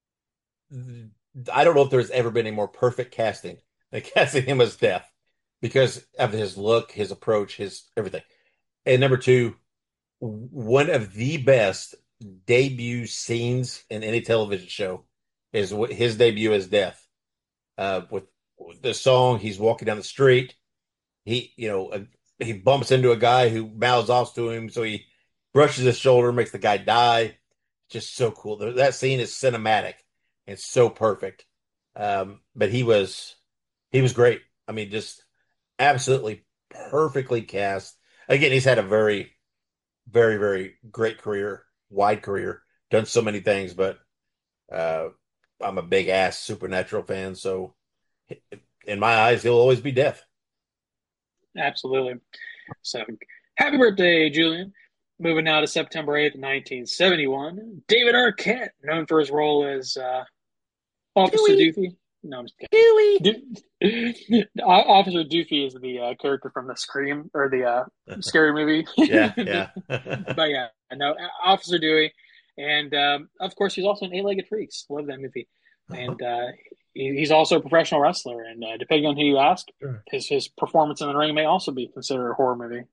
I don't know if there's ever been a more perfect casting than casting him as Death because of his look, his approach, his everything. And number two, one of the best debut scenes in any television show is his debut as Death. Uh, with the song, he's walking down the street. He, you know, uh, he bumps into a guy who mouths off to him, so he brushes his shoulder, makes the guy die. Just so cool. That scene is cinematic. It's so perfect. Um, but he was he was great. I mean, just absolutely perfectly cast. Again, he's had a very, very, very great career, wide career. done so many things, but uh, I'm a big ass Supernatural fan, so in my eyes, he'll always be Death. Absolutely. So, happy birthday, Julian. Moving now to September eighth, nineteen seventy-one. David Arquette, known for his role as uh, Officer Dewey, Doofy. No, I'm just Dewey. kidding. Do- Officer Doofy is the uh, character from the Scream or the uh, scary movie. Yeah, yeah. But yeah, no, Officer Dewey. And um, of course, he's also in Eight Legged Freaks. Love that movie. Uh-huh. And uh, he, he's also a professional wrestler. And uh, depending on who you ask, Sure. his, his performance in the ring may also be considered a horror movie.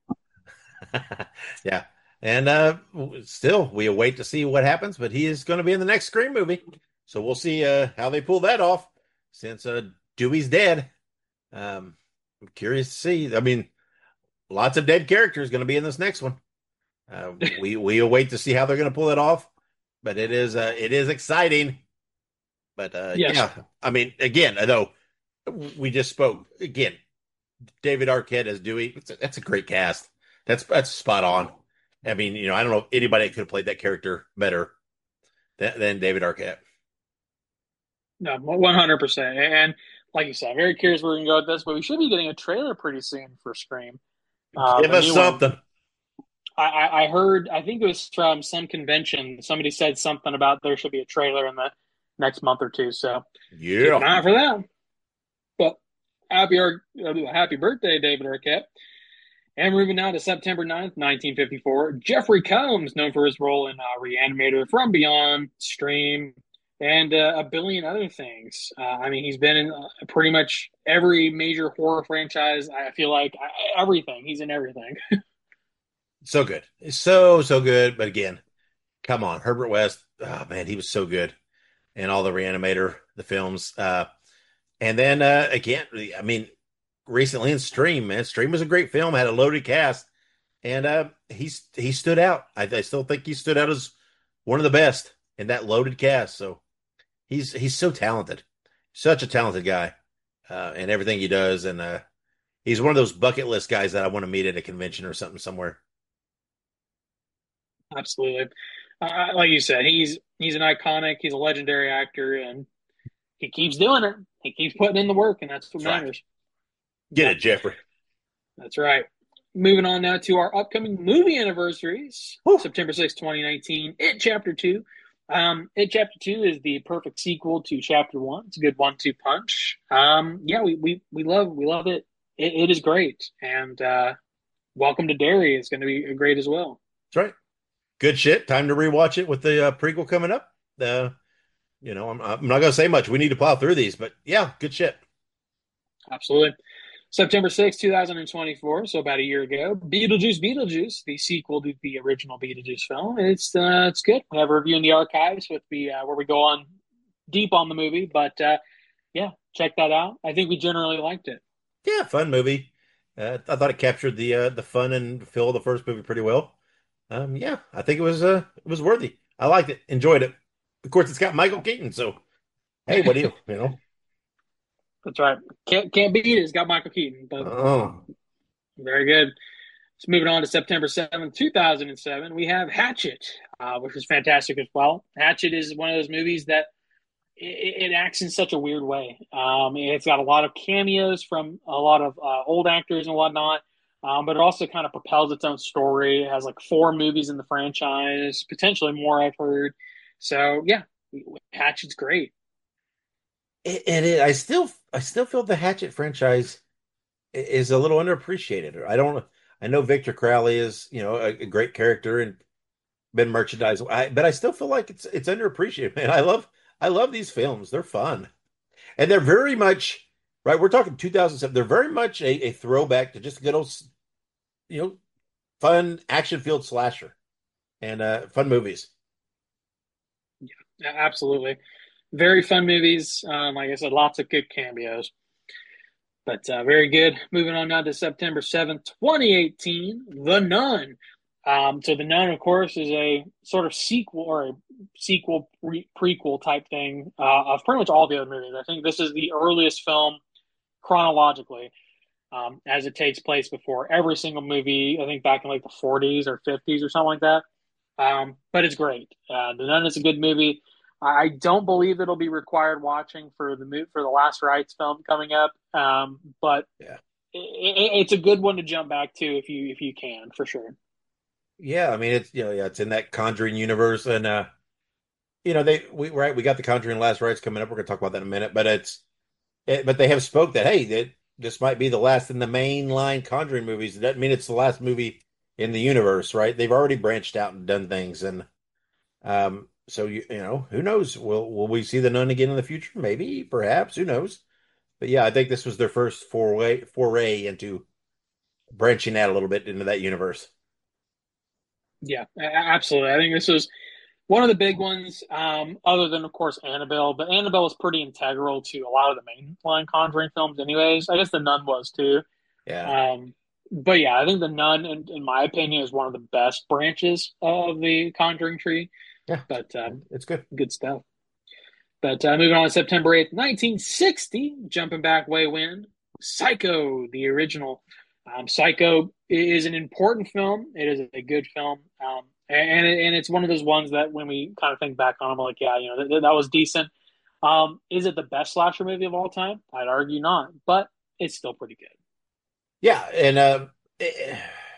Yeah. And uh still we await to see what happens, but he is going to be in the next Scream movie. So we'll see uh how they pull that off since uh Dewey's dead. Um I'm curious to see. I mean, lots of dead characters going to be in this next one. Uh we we await to see how they're going to pull it off, but it is uh it is exciting. But uh Yes, yeah, I mean, again, I know we just spoke again. David Arquette as Dewey. It's a, that's a great cast. That's that's spot on. I mean, you know, I don't know if anybody could have played that character better than, than David Arquette. no, one hundred percent. And like you said, I'm very curious where we can go with this, but we should be getting a trailer pretty soon for Scream, uh, Give the us new one. something. I, I I heard, I think it was from some convention. Somebody said something about there should be a trailer in the next month or two. So keep an Yeah. eye out for that. But happy, Ar- uh, happy birthday, David Arquette. And moving now to September ninth, nineteen fifty-four. Jeffrey Combs, known for his role in uh, Reanimator, From Beyond, Stream, and uh, a billion other things. Uh, I mean, he's been in uh, pretty much every major horror franchise. I feel like I, everything. He's in everything. So good. So, so good. But again, come on. Herbert West. Oh, man, he was so good. And all the Reanimator, the films. Uh, and then uh, again, I mean, recently in Stream, man. Stream was a great film, had a loaded cast. And uh, he's he stood out. I, I still think he stood out as one of the best in that loaded cast. So he's he's so talented, such a talented guy, uh, and everything he does. And uh, he's one of those bucket list guys that I want to meet at a convention or something somewhere. Absolutely. Uh, like you said, he's he's an iconic, he's a legendary actor, and he keeps doing it. He keeps putting in the work, and that's what That's right. matters. Get Yep, it, Jeffrey. that's right. Moving on now to our upcoming movie anniversaries. Whew. September sixth, twenty nineteen, It Chapter two. Um, It Chapter two is the perfect sequel to Chapter one. It's a good one two punch. Um, yeah, we, we, we love we love it. It, it is great. And uh, Welcome to Derry is going to be great as well. That's right. Good shit. Time to rewatch it with the uh, prequel coming up. Uh, you know, I'm, I'm not going to say much. We need to plow through these, but yeah, good shit. Absolutely. September sixth, twenty twenty-four, so about a year ago, Beetlejuice Beetlejuice, the sequel to the original Beetlejuice film. It's uh, it's good. We have a review in the archives with the uh, where we go on deep on the movie, but uh, yeah, check that out. I think we generally liked it. Yeah, fun movie. Uh, I thought it captured the uh, the fun and feel of the first movie pretty well. Um, yeah, I think it was uh, it was worthy. I liked it, enjoyed it. Of course, it's got Michael Keaton, so hey, what do you you know? That's right. Can't can't beat it. It's got Michael Keaton, but Oh, very good. So moving on to September seventh, two thousand seven, we have Hatchet, uh, which is fantastic as well. Hatchet is one of those movies that it, it acts in such a weird way. Um, it's got a lot of cameos from a lot of uh, old actors and whatnot, um, but it also kind of propels its own story. It has like four movies in the franchise, potentially more, I've heard. So yeah, Hatchet's great. it, it is. I still I still feel the Hatchet franchise is a little underappreciated. I don't. I know Victor Crowley is you know a, a great character and been merchandised, I, but I still feel like it's it's underappreciated. Man, I love I love these films. They're fun and they're very much right. We're talking two thousand seven. They're very much a, a throwback to just good old you know fun action filled slasher and uh, fun movies. Yeah, absolutely. Very fun movies. Um, like I said, lots of good cameos. But uh, very good. Moving on now to September seventh, twenty eighteen, The Nun. Um, so The Nun, of course, is a sort of sequel or a sequel pre- prequel type thing uh, of pretty much all the other movies. I think this is the earliest film chronologically, um, as it takes place before every single movie. I think back in like the forties or fifties or something like that. Um, but it's great. Uh, The Nun is a good movie. I don't believe it'll be required watching for the mo- for the Last Rites film coming up. Um, but Yeah. it, it, it's a good one to jump back to if you if you can for sure. Yeah, I mean it's you know yeah it's in that Conjuring universe, and uh you know they we right we got the Conjuring Last Rites coming up. We're gonna talk about that in a minute, but it's it, but they have spoke that hey that this might be the last in the mainline Conjuring movies. It doesn't mean it's the last movie in the universe, right? They've already branched out and done things, and um so you you know who knows? Will will we see the Nun again in the future? Maybe, perhaps, who knows? But yeah, I think this was their first foray foray into branching out a little bit into that universe. Yeah, absolutely. I think this was one of the big ones, um, other than of course Annabelle. But Annabelle was pretty integral to a lot of the mainline Conjuring films, anyways. I guess The Nun was too. Yeah. Um, but yeah, I think The Nun, in, in my opinion, is one of the best branches of the Conjuring tree. Yeah, But um, it's good. good stuff. But uh, moving on to September eighth, nineteen sixty, jumping back way when, Psycho, the original. Um, Psycho is an important film. It is a good film. Um, and, and it's one of those ones that when we kind of think back on, I'm like, yeah, you know, that, that was decent. Um, is it the best slasher movie of all time? I'd argue not, but it's still pretty good. Yeah, and uh, eh,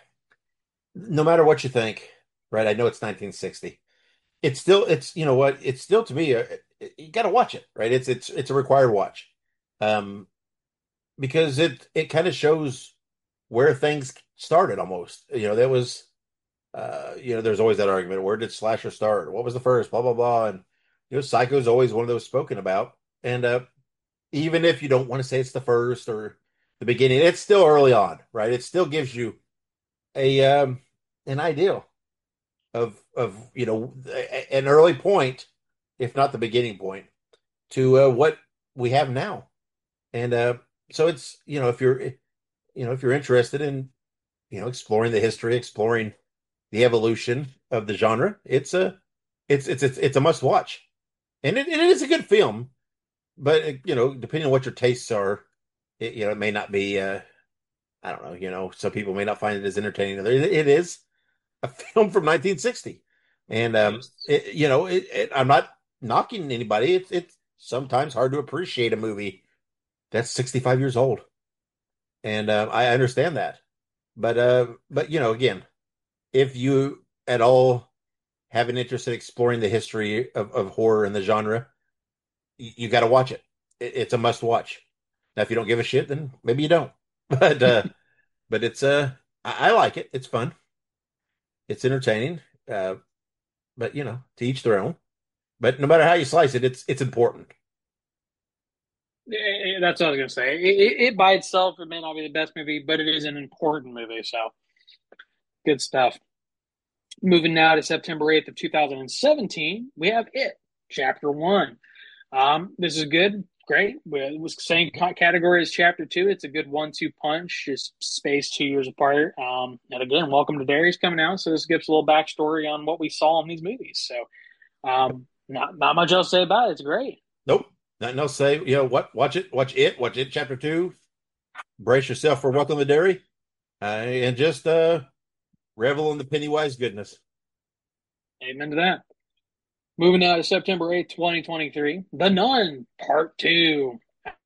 no matter what you think, right? I know it's nineteen sixty. It's still, it's you know what? It's still to me, uh, you got to watch it, right? It's it's it's a required watch, um, because it it kind of shows where things started almost. You know, there was, uh, you know, there's always that argument: where did slasher start? What was the first? Blah blah blah, and you know, Psycho is always one of those spoken about, and uh, even if you don't want to say it's the first or the beginning, it's still early on, right? It still gives you a um, an idea of of you know a- an early point, if not the beginning point, to uh, what we have now. And uh, so it's you know if you're you know if you're interested in you know exploring the history, exploring the evolution of the genre, it's a it's it's it's, it's a must watch, and it, it is a good film. But uh, you know, depending on what your tastes are, it, you know, it may not be. Uh, I don't know. You know, some people may not find it as entertaining. It, it is a film from nineteen sixty, and um, Yes. it, you know, it, it, I'm not knocking anybody. It's it's sometimes hard to appreciate a movie that's sixty-five years old, and uh, I understand that. But uh, but you know, again, if you at all have an interest in exploring the history of, of horror and the genre, you, you got to watch it. it. It's a must watch. Now, if you don't give a shit, then maybe you don't. But uh, but it's uh, I, I like it. It's fun. It's entertaining. Uh, but you know, to each their own. But no matter how you slice it, it's it's important. Eh, eh, That's what I was gonna say. It, it, it by itself, it may not be the best movie, but it is an important movie. So good stuff. Moving now to September eighth of two thousand seventeen, we have It, Chapter one. Um, this is good, great. It was the same category as Chapter two. It's a good one-two punch, just spaced two years apart. Um, and again, welcome to Darius coming out, so this gives a little backstory on what we saw in these movies. So um, not not much else to say about it. It's great. Nope. Nothing else to say. You know what? Watch it. Watch it. Watch it. Chapter two. Brace yourself for Welcome to Derry, uh, and just uh, revel in the Pennywise goodness. Amen to that. Moving now to September eighth, twenty twenty-three, The Nun, Part two.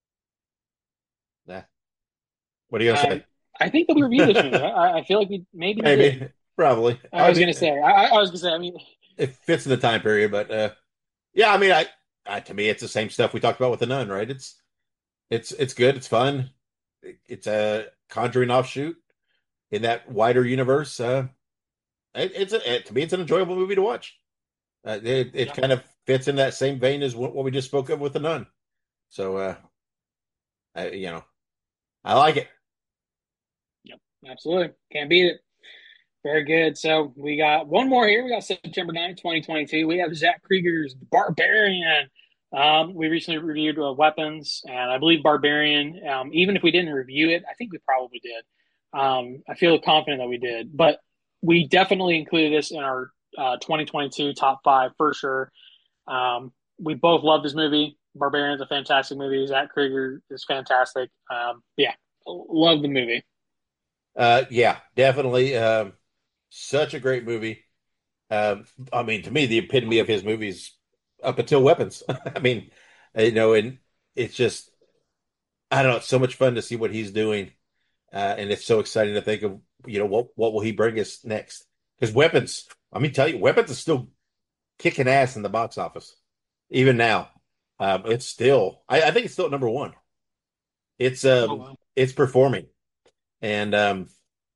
Nah. What are you gonna Um, say? I think that we reviewed this movie. I, I feel like we maybe we did. Maybe, probably. I I was mean, gonna say. I, I was gonna say. I mean, it fits in the time period, but uh, yeah. I mean, I, I to me, it's the same stuff we talked about with the Nun, right? It's it's it's good. It's fun. It's a Conjuring offshoot in that wider universe. Uh, it, it's a, it, to me, it's an enjoyable movie to watch. Uh, it it yeah, kind of fits in that same vein as what, what we just spoke of with the Nun. So, uh, I, you know, I like it. yep, absolutely. Can't beat it. Very good. So we got one more here. We got September ninth, twenty twenty-two. We have Zach Krieger's Barbarian. Um, we recently reviewed uh, Weapons, and I believe Barbarian, um, even if we didn't review it, I think we probably did. Um, I feel confident that we did, but we definitely included this in our uh, twenty twenty-two top five for sure. Um, we both love this movie. Barbarian is a fantastic movie. Zach Krieger is fantastic. Um, yeah, love the movie. Uh, yeah, definitely. Um, such a great movie. Um, I mean, to me, the epitome of his movies up until Weapons. I mean, you know, and it's just, I don't know, it's so much fun to see what he's doing. Uh, and it's so exciting to think of, you know, what what will he bring us next? Because Weapons, I mean, tell you, Weapons is still kicking ass in the box office, even now. Um, it's still, I, I think it's still at number one. It's Oh, um, wow. it's performing, and um,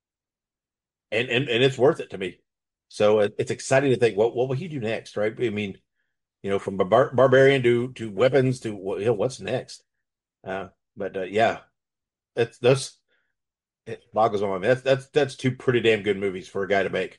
and and and it's worth it to me. So it, it's exciting to think what what will he do next, right? I mean, you know, from bar Barbarian to to Weapons to what you know, what's next? Uh, but uh, yeah, it's those it boggles my mind. That's that's that's two pretty damn good movies for a guy to make.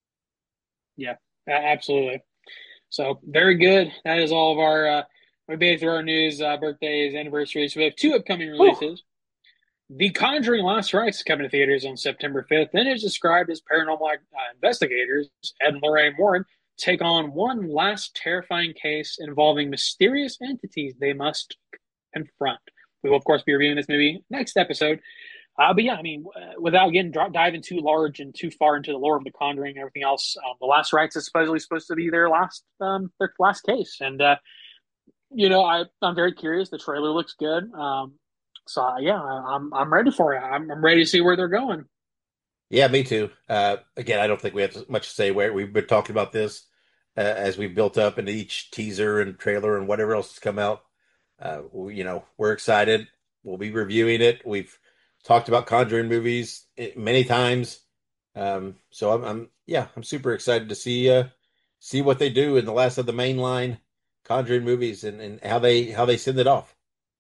Yeah, a- absolutely. So very good. That is all of our. Uh, we made through our news, uh, birthdays, anniversaries. We have two upcoming Whew. releases. The Conjuring Last Rites is coming to theaters on September fifth, and is described as paranormal uh, investigators Ed and Lorraine Warren take on one last terrifying case involving mysterious entities they must confront. We will, of course, be reviewing this movie next episode. Uh, but yeah, I mean, uh, without getting dr- diving too large and too far into the lore of The Conjuring and everything else, um, the Last Rites is supposedly supposed to be their last um, their last case, and uh, you know, I I'm very curious. The trailer looks good. Um, so uh, yeah, I, I'm I'm ready for it. I'm I'm ready to see where they're going. Yeah, me too. Uh, again, I don't think we have much to say where we've been talking about this uh, as we've built up into each teaser and trailer and whatever else has come out. Uh, we, you know, we're excited. We'll be reviewing it. We've talked about Conjuring movies eh, many times. Um, so I'm, I'm, yeah, I'm super excited to see, uh, see what they do in the last of the mainline Conjuring movies and, and how they, how they send it off.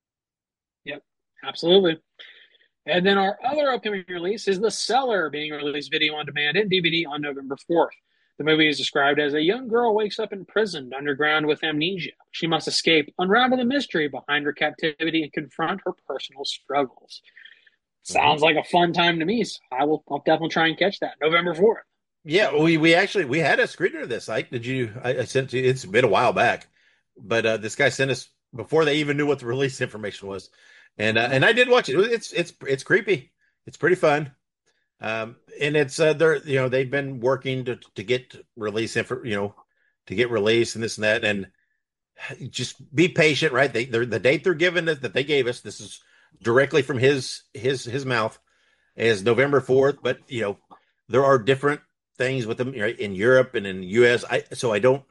Yep, absolutely. And then our other upcoming release is The Cellar, being released video on demand and D V D on November fourth. The movie is described as a young girl wakes up imprisoned underground with amnesia. She must escape, unravel the mystery behind her captivity, and confront her personal struggles. Mhm. Sounds like a fun time to me. So I will. I'll definitely try and catch that November fourth. Yeah, we we actually we had a screener of this. I did you I, I sent you it's been a while back, but uh this guy sent us before they even knew what the release information was. And uh, and I did watch it. It's it's it's creepy. It's pretty fun. Um and it's uh they're you know they've been working to to get release info, you know, to get release and this and that and just be patient, right? They they're the date they're giving us that they gave us. This is directly from his his his mouth is November fourth, but you know, there are different things with them right, in Europe and in the U S. I so I don't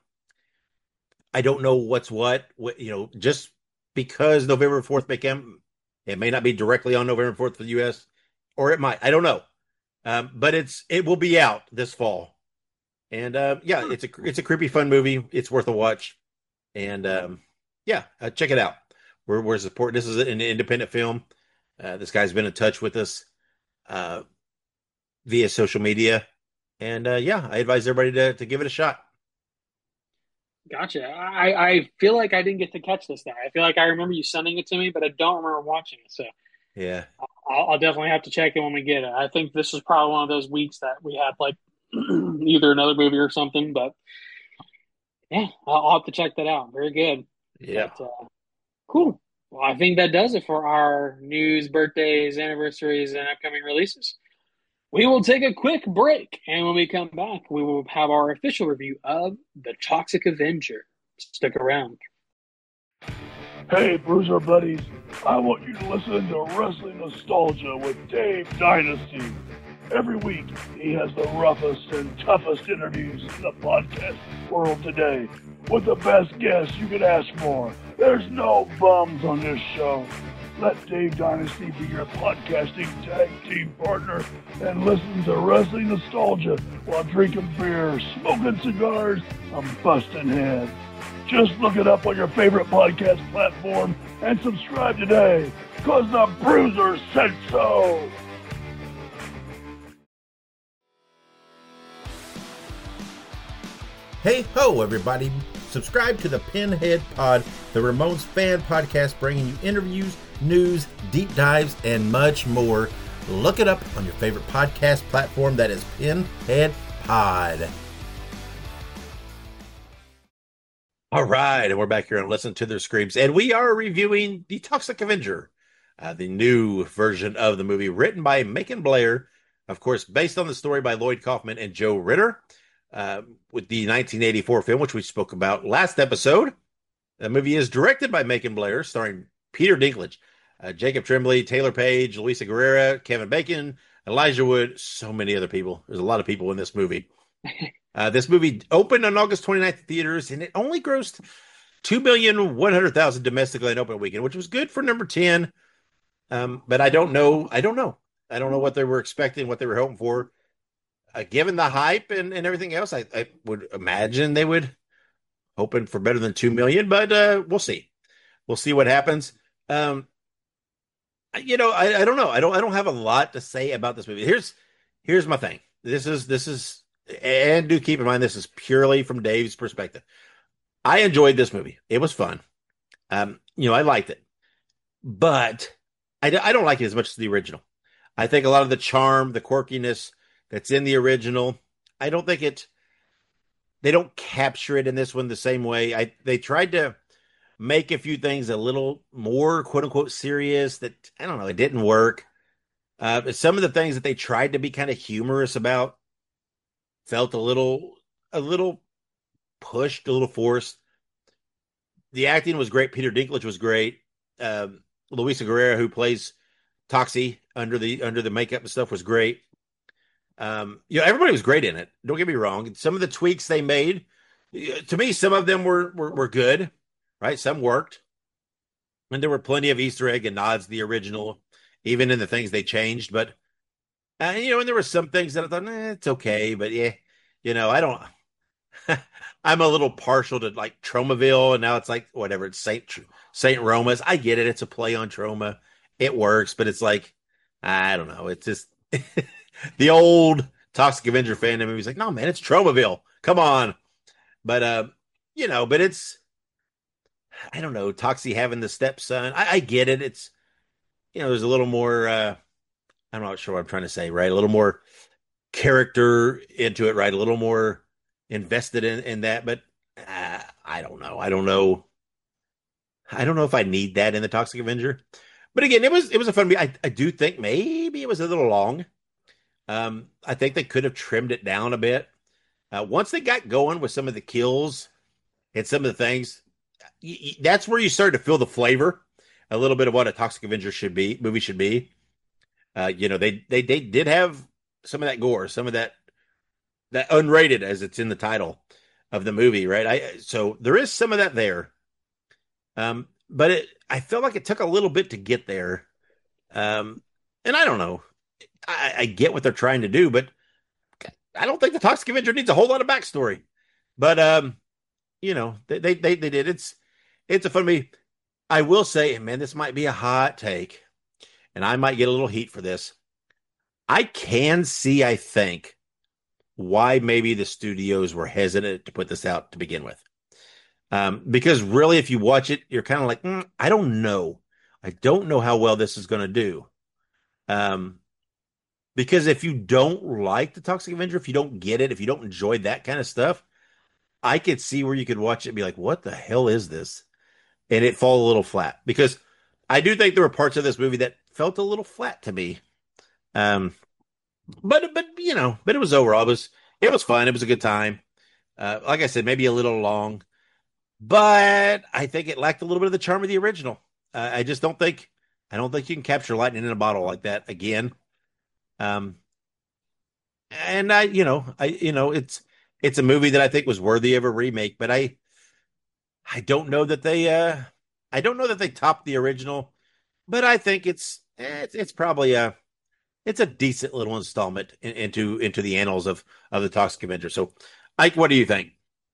I don't know what's what, what you know, just because November fourth may come, it may not be directly on November fourth for the U S, or it might. I don't know. Um, but it's it will be out this fall. And uh, yeah, it's a it's a creepy fun movie. It's worth a watch. And um, yeah, uh, check it out. We're we're supporting this is an independent film. Uh, this guy's been in touch with us uh, via social media. And uh, yeah, I advise everybody to, to give it a shot. Gotcha. I, I feel like I didn't get to catch this now. I feel like I remember you sending it to me, but I don't remember watching it. So Yeah. I'll, I'll definitely have to check it when we get it. I think this was probably one of those weeks that we had like either another movie or something. But yeah, I'll, I'll have to check that out. Very good. Yeah. But uh, cool. Well, I think that does it for our news, birthdays, anniversaries, and upcoming releases. We will take a quick break, and when we come back, we will have our official review of The Toxic Avenger. Stick around. Hey, Bruiser buddies, I want you to listen to Wrestling Nostalgia with Dave Dynasty. Every week, he has the roughest and toughest interviews in the podcast world today, with the best guests you could ask for. There's no bums on this show. Let Dave Dynasty be your podcasting tag team partner and listen to Wrestling Nostalgia while drinking beer, smoking cigars, and busting heads. Just look it up on your favorite podcast platform and subscribe today, cause the Bruiser said so! Hey ho, everybody. Subscribe to the Pinhead Pod, the Ramones fan podcast bringing you interviews, news, deep dives, and much more. Look it up on your favorite podcast platform. That is Pinhead Pod. All right, and we're back here and listen to their screams. And we are reviewing The Toxic Avenger, uh, the new version of the movie written by Macon Blair, of course, based on the story by Lloyd Kaufman and Joe Ritter. uh, with the nineteen eighty-four film, which we spoke about last episode. The movie is directed by Macon Blair, starring Peter Dinklage, uh, Jacob Tremblay, Taylor Page, Luisa Guerrera, Kevin Bacon, Elijah Wood, so many other people. There's a lot of people in this movie. Uh, this movie opened on August twenty-ninth in theaters, and it only grossed two million one hundred thousand domestically in opening weekend, which was good for number ten. Um, but I don't know. I don't know. I don't know what they were expecting, what they were hoping for. Uh, given the hype and, and everything else, I, I would imagine they would hoping for better than two million, but uh, we'll see. We'll see what happens. Um, you know, I, I don't know. I don't. I don't have a lot to say about this movie. Here's here's my thing. This is this is, and do keep in mind this is purely from Dave's perspective. I enjoyed this movie. It was fun. Um, you know, I liked it, but I, I don't like it as much as the original. I think a lot of the charm, the quirkiness that's in the original, I don't think it. They don't capture it in this one the same way. I they tried to make a few things a little more quote unquote serious. That I don't know. It didn't work. Uh, some of the things that they tried to be kind of humorous about felt a little a little pushed, a little forced. The acting was great. Peter Dinklage was great. Um, Luisa Guerrera, who plays Toxie under the under the makeup and stuff, was great. Um, you know, everybody was great in it. Don't get me wrong. Some of the tweaks they made, to me, some of them were were, were good, right? Some worked, and there were plenty of Easter egg and nods to the original, even in the things they changed. But uh, you know, and there were some things that I thought, eh, it's okay, but yeah, you know, I don't. I'm a little partial to like Tromaville, and now it's like whatever. It's Saint Saint Roma's. I get it. It's a play on Troma. It works, but it's like I don't know. It's just the old Toxic Avenger fandom movie's like, no man, it's Tromaville. Come on, but uh, you know, but it's I don't know. Toxie having the stepson. I, I get it. It's you know, there's a little more. Uh, I'm not sure what I'm trying to say. Right, a little more character into it. Right, a little more invested in in that, but uh, I don't know. I don't know. I don't know if I need that in the Toxic Avenger. But again, it was it was a fun movie. I, I do think maybe it was a little long. Um, I think they could have trimmed it down a bit. Uh, once they got going with some of the kills and some of the things, y- y- that's where you start to feel the flavor, a little bit of what a Toxic Avenger should be movie should be. Uh, you know, they they they did have some of that gore, some of that that unrated as it's in the title of the movie, right? I so there is some of that there. Um, but it I felt like it took a little bit to get there. Um, and I don't know. I, I get what they're trying to do, but I don't think the Toxic Avenger needs a whole lot of backstory. But um, you know, they they they, they did. It's it's a fun movie. I will say, man, this might be a hot take, and I might get a little heat for this. I can see, I think, why maybe the studios were hesitant to put this out to begin with. Um, because really, if you watch it, you're kind of like, mm, I don't know. I don't know how well this is going to do. Um, because if you don't like the Toxic Avenger, if you don't get it, if you don't enjoy that kind of stuff, I could see where you could watch it and be like, what the hell is this? And it fall a little flat. Because I do think there were parts of this movie that felt a little flat to me. Um, but, but, you know, but it was overall, it was, it was fun. It was a good time. Uh, like I said, maybe a little long. But I think it lacked a little bit of the charm of the original. Uh, I just don't think I don't think you can capture lightning in a bottle like that again. Um, and I, you know, I, you know, it's it's a movie that I think was worthy of a remake, but I, I don't know that they, uh, I don't know that they topped the original. But I think it's eh, it's, it's probably a it's a decent little installment in, into into the annals of of the Toxic Avenger. So, Ike, what do you think?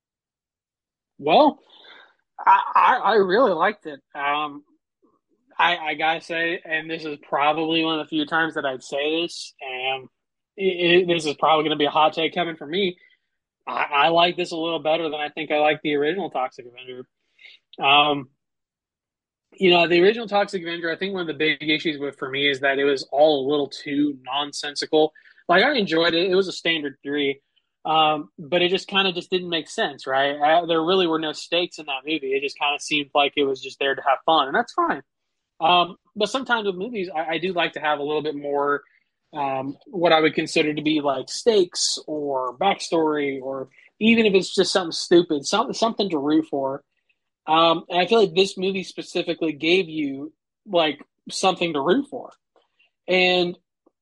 Well, I, I, I really liked it. Um, I, I gotta say, and this is probably one of the few times that I'd say this, and it, it, this is probably going to be a hot take coming from me. I, I like this a little better than I think I like the original Toxic Avenger. Um, you know, the original Toxic Avenger, I think one of the big issues with for me is that it was all a little too nonsensical. Like I enjoyed it; it was a standard three. Um, but it just kind of just didn't make sense, right? I, there really were no stakes in that movie. It just kind of seemed like it was just there to have fun, and that's fine. Um, but sometimes with movies, I, I do like to have a little bit more um, what I would consider to be like stakes or backstory, or even if it's just something stupid, something something to root for. Um, and I feel like this movie specifically gave you like something to root for, and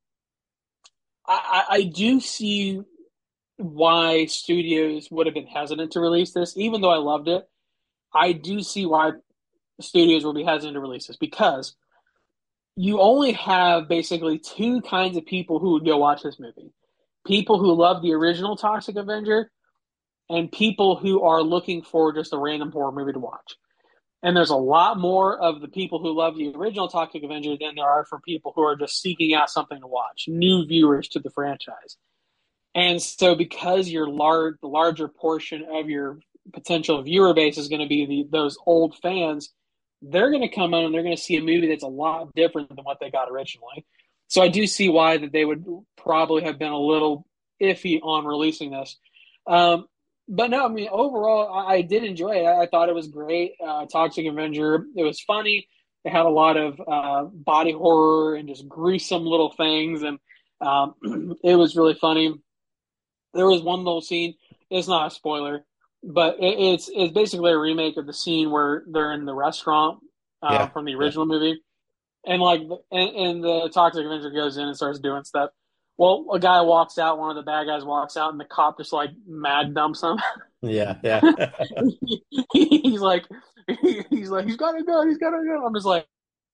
I, I do see why studios would have been hesitant to release this, even though I loved it. I do see why studios will be hesitant to release this because you only have basically two kinds of people who would go watch this movie: people who love the original Toxic Avenger and people who are looking for just a random horror movie to watch. And there's a lot more of the people who love the original Toxic Avenger than there are for people who are just seeking out something to watch, new viewers to the franchise. And so because your large, the larger portion of your potential viewer base is going to be the, those old fans, they're going to come in and they're going to see a movie that's a lot different than what they got originally. So I do see why that they would probably have been a little iffy on releasing this. Um, but no, I mean, overall, I, I did enjoy it. I, I thought it was great. Uh, Toxic Avenger, it was funny. It had a lot of uh, body horror and just gruesome little things. And um, it was really funny. There was one little scene. It's not a spoiler, but it, it's it's basically a remake of the scene where they're in the restaurant uh, Yeah. from the original yeah. movie, and like and, and the Toxic Avenger goes in and starts doing stuff. Well, a guy walks out. One of the bad guys walks out, and the cop just like mad dumps him. Yeah, yeah. he's like, he's like, he's got to go. He's got to go. I'm just like.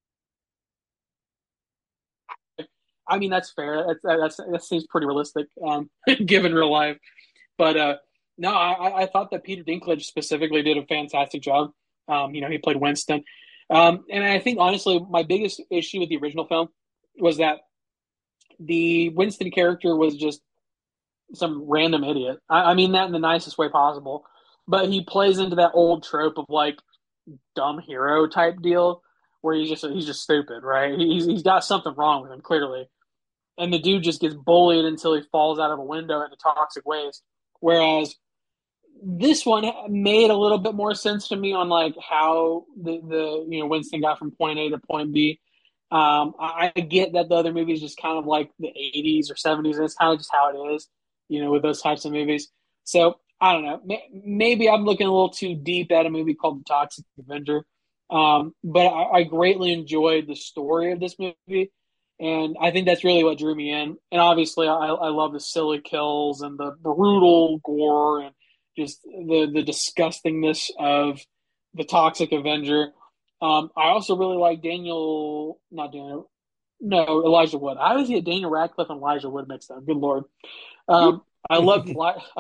I mean, that's fair. That's, that's that seems pretty realistic, um, given real life. But uh, no, I, I thought that Peter Dinklage specifically did a fantastic job. Um, you know, he played Winston, um, and I think honestly, my biggest issue with the original film was that the Winston character was just some random idiot. I, I mean that in the nicest way possible, but he plays into that old trope of like dumb hero type deal where he's just he's just stupid, right? He's he's got something wrong with him clearly. And the dude just gets bullied until he falls out of a window into toxic waste. Whereas this one made a little bit more sense to me on like how the, the you know Winston got from point A to point B. Um, I, I get that the other movies just kind of like the eighties or seventies, and it's kind of just how it is, you know, with those types of movies. So I don't know. Maybe I'm looking a little too deep at a movie called The Toxic Avenger. Um, but I, I greatly enjoyed the story of this movie. And I think that's really what drew me in. And obviously, I, I love the silly kills and the brutal gore and just the, the disgustingness of the Toxic Avenger. Um, I also really like Daniel, not Daniel, no, Elijah Wood. I always get Daniel Radcliffe and Elijah Wood mixed up. Good Lord. Um, I loved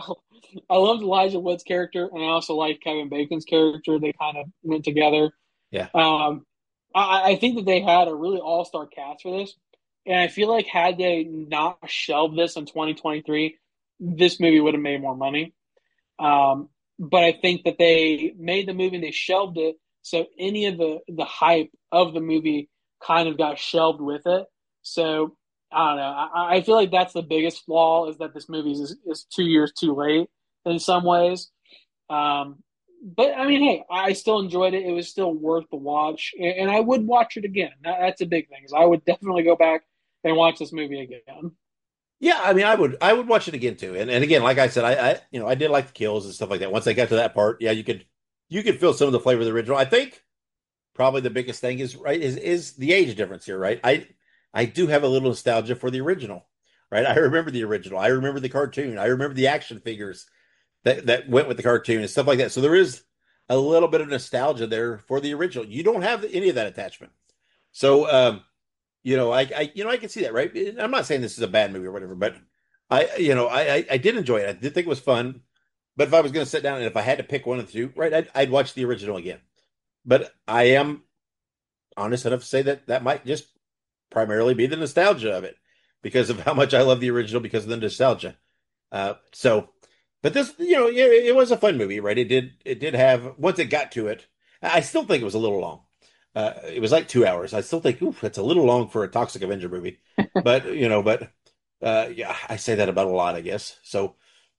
I loved Elijah Wood's character, and I also liked Kevin Bacon's character. They kind of went together. Yeah. Um, I, I think that they had a really all-star cast for this. And I feel like had they not shelved this in twenty twenty-three, this movie would have made more money. Um, but I think that they made the movie and they shelved it, so any of the, the hype of the movie kind of got shelved with it. So, I don't know. I, I feel like that's the biggest flaw is that this movie is, is two years too late in some ways. Um, but, I mean, hey, I still enjoyed it. It was still worth the watch. And, and I would watch it again. That, that's a big thing. Is I would definitely go back and watch this movie again. Yeah, I mean, I would, I would watch it again too. And and again, like I said, I, I, you know, I did like the kills and stuff like that. Once I got to that part, yeah, you could, you could feel some of the flavor of the original. I think probably the biggest thing is right is is the age difference here, right? I, I do have a little nostalgia for the original, right? I remember the original. I remember the cartoon. I remember the action figures that that went with the cartoon and stuff like that. So there is a little bit of nostalgia there for the original. You don't have any of that attachment. So, um, You know, I, I, you know, I can see that, right? I'm not saying this is a bad movie or whatever, but I, you know, I, I, I did enjoy it. I did think it was fun. But if I was going to sit down and if I had to pick one of the two, right, I'd, I'd watch the original again. But I am honest enough to say that that might just primarily be the nostalgia of it because of how much I love the original because of the nostalgia. Uh, so, but this, you know, it, it was a fun movie, right? It did, it did have once it got to it. I still think it was a little long. Uh, it was like two hours. I still think, ooh, that's a little long for a Toxic Avenger movie. But, you know, but, uh, yeah, I say that about a lot, I guess. So,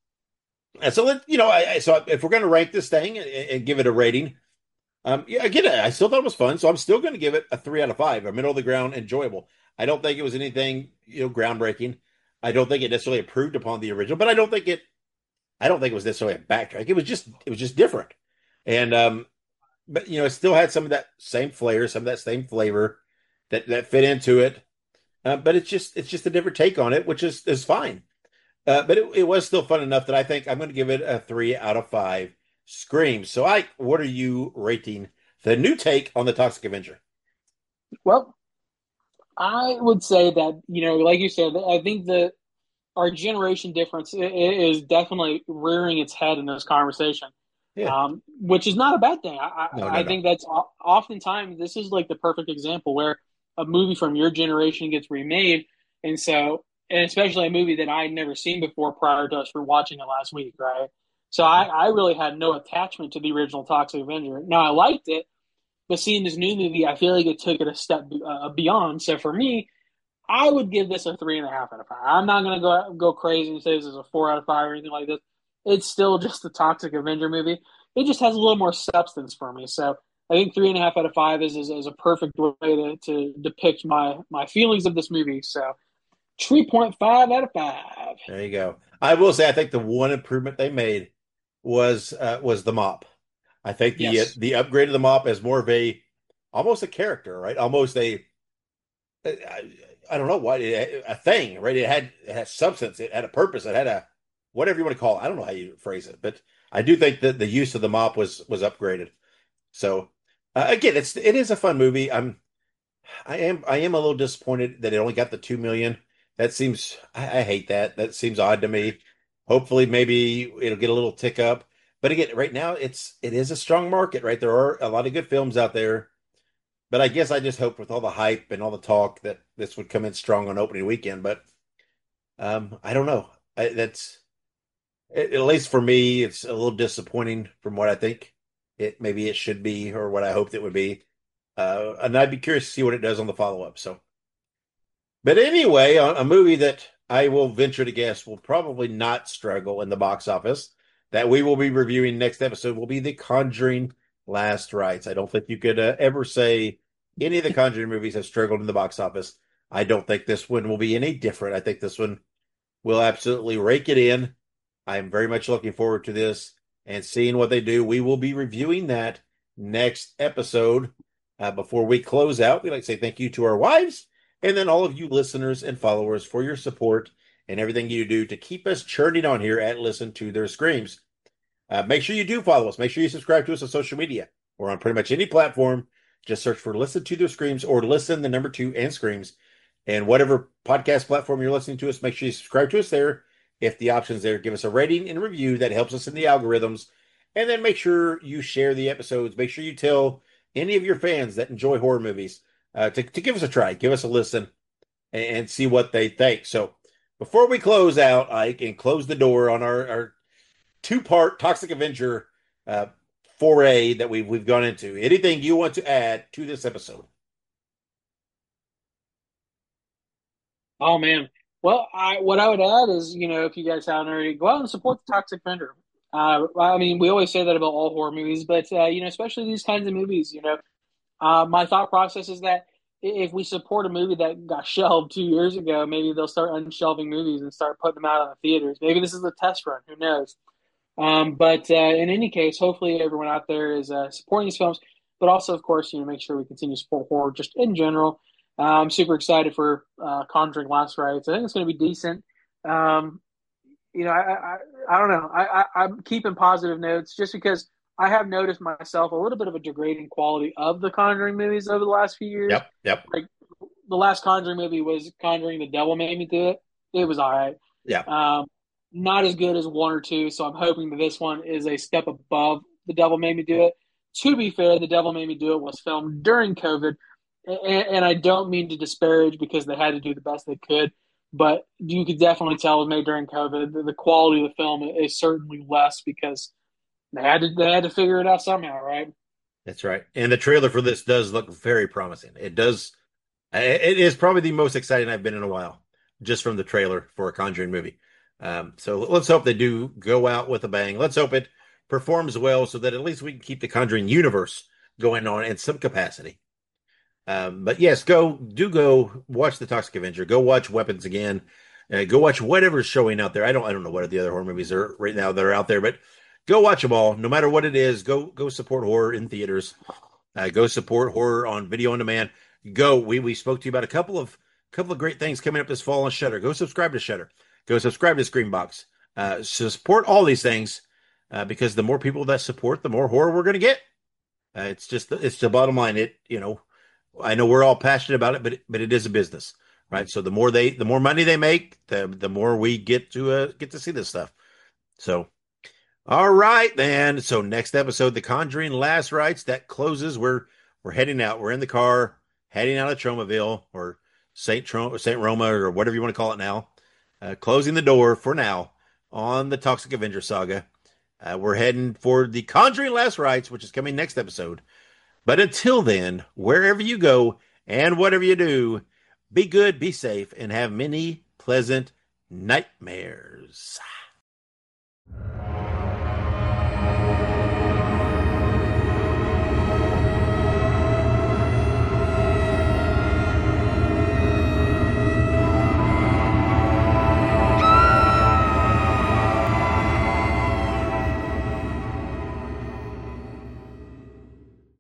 and so, let, you know, I, I so if we're going to rank this thing and, and give it a rating, um, yeah, again, I still thought it was fun. So I'm still going to give it a three out of five, a middle of the ground, enjoyable. I don't think it was anything, you know, groundbreaking. I don't think it necessarily improved upon the original, but I don't think it I don't think it was necessarily a backtrack. It was just it was just different. And um but you know, it still had some of that same flair, some of that same flavor that that fit into it. Uh, but it's just it's just a different take on it, which is is fine. Uh, but it, it was still fun enough that I think I'm going to give it a three out of five screams. So, I, what are you rating the new take on the Toxic Avenger? Well, I would say that, you know, like you said, I think that our generation difference is definitely rearing its head in this conversation, Yeah, um, which is not a bad thing. I, no, I no, I no. think that's o- oftentimes this is like the perfect example where a movie from your generation gets remade. And so, and especially a movie that I had never seen before prior to us for watching it last week, right? So I, Mhm. I really had no attachment to the original Toxic Avenger. Now I liked it, but seeing this new movie, I feel like it took it a step uh, beyond. So for me, I would give this a three and a half out of five. I'm not gonna go go crazy and say this is a four out of five or anything like this. It's still just a Toxic Avenger movie. It just has a little more substance for me. So I think three and a half out of five is is, is a perfect way to, to depict my my feelings of this movie. So three point five out of five. There you go. I will say, I think the one improvement they made was uh, was the mop. I think the uh, Yes. the upgrade of the mop as more of a almost a character, right? Almost a I, I don't know what it, a thing, right? It had it had substance, it had a purpose, it had a whatever you want to call it. I don't know how you phrase it, but I do think that the use of the mop was was upgraded. So uh, again, it's it is a fun movie. I'm I am I am a little disappointed that it only got the two million. That seems I, I hate that. That seems odd to me. Hopefully, maybe it'll get a little tick up. But again, right now it's it is a strong market, right? There are a lot of good films out there. But I guess I just hoped with all the hype and all the talk that this would come in strong on opening weekend. But um, I don't know. I, that's at at least for me, it's a little disappointing from what I think it maybe it should be or what I hoped it would be. Uh, and I'd be curious to see what it does on the follow up. So, but anyway, a, a movie that I will venture to guess will probably not struggle in the box office that we will be reviewing next episode will be The Conjuring Last Rites. I don't think you could uh, ever say any of the Conjuring movies have struggled in the box office. I don't think this one will be any different. I think this one will absolutely rake it in. I'm very much looking forward to this and seeing what they do. We will be reviewing that next episode. Uh, before we close out, we'd like to say thank you to our wives and then all of you listeners and followers for your support and everything you do to keep us churning on here at Listen to Their Screams. Uh, make sure you do follow us. Make sure you subscribe to us on social media. We're on pretty much any platform. Just search for Listen to Their Screams or Listen the number two and Screams. And whatever podcast platform you're listening to us, make sure you subscribe to us there. If the option's there, give us a rating and review. That helps us in the algorithms. And then make sure you share the episodes. Make sure you tell any of your fans that enjoy horror movies uh, to, to give us a try, give us a listen, and, and see what they think. So before we close out, Ike, and close the door on our, our two-part Toxic Avenger uh, foray that we've, we've gone into, anything you want to add to this episode? Oh man. Well, I what I would add is, you know, if you guys haven't already, go out and support the Toxic Vendor. Uh, I mean, we always say that about all horror movies, but uh, you know, especially these kinds of movies. You know, uh, my thought process is that if we support a movie that got shelved two years ago, maybe they'll start unshelving movies and start putting them out on the theaters. Maybe this is a test run. Who knows? Um, but uh, in any case, hopefully everyone out there is uh, supporting these films, but also, of course, you know, make sure we continue to support horror just in general. Uh, I'm super excited for uh, Conjuring Last Rites. I think it's going to be decent. Um, you know, I, I, I don't know. I, I, I'm keeping positive notes just because I have noticed myself a little bit of a degrading quality of the Conjuring movies over the last few years. Yep, yep, Like the last Conjuring movie was Conjuring the Devil Made Me Do It. It was all right. yeah. Um, not as good as one or two, so I'm hoping that this one is a step above The Devil Made Me Do It. To be fair, The Devil Made Me Do It was filmed during COVID, and, and I don't mean to disparage because they had to do the best they could, but you could definitely tell it was made during COVID. The, the quality of the film is certainly less because they had to they had to figure it out somehow, right? That's right. And the trailer for this does look very promising. It does. It is probably the most exciting I've been in a while, just from the trailer for a Conjuring movie. Um, so let's hope they do go out with a bang. Let's hope it performs well so that at least we can keep the Conjuring universe going on in some capacity. Um, but yes, go do go watch the Toxic Avenger. Go watch Weapons again. Uh, go watch whatever's showing out there. I don't I don't know what the other horror movies are right now that are out there, but go watch them all. No matter what it is, go go support horror in theaters. Uh, go support horror on video on demand. Go. We we spoke to you about a couple of couple of great things coming up this fall on Shudder. Go subscribe to Shudder. Go subscribe to Screenbox. Uh, support all these things uh, because the more people that support, the more horror we're going to get. Uh, it's just it's the bottom line. It you know, I know we're all passionate about it, but but it is a business, right? So the more they the more money they make, the the more we get to uh, get to see this stuff. So. All right, then. So next episode, The Conjuring Last Rites, that closes. We're we're heading out. We're in the car, heading out of Tromaville or Saint Trom- Saint Roma or whatever you want to call it now. Uh, closing the door for now on the Toxic Avenger saga. Uh, we're heading for The Conjuring Last Rites, which is coming next episode. But until then, wherever you go and whatever you do, be good, be safe, and have many pleasant nightmares.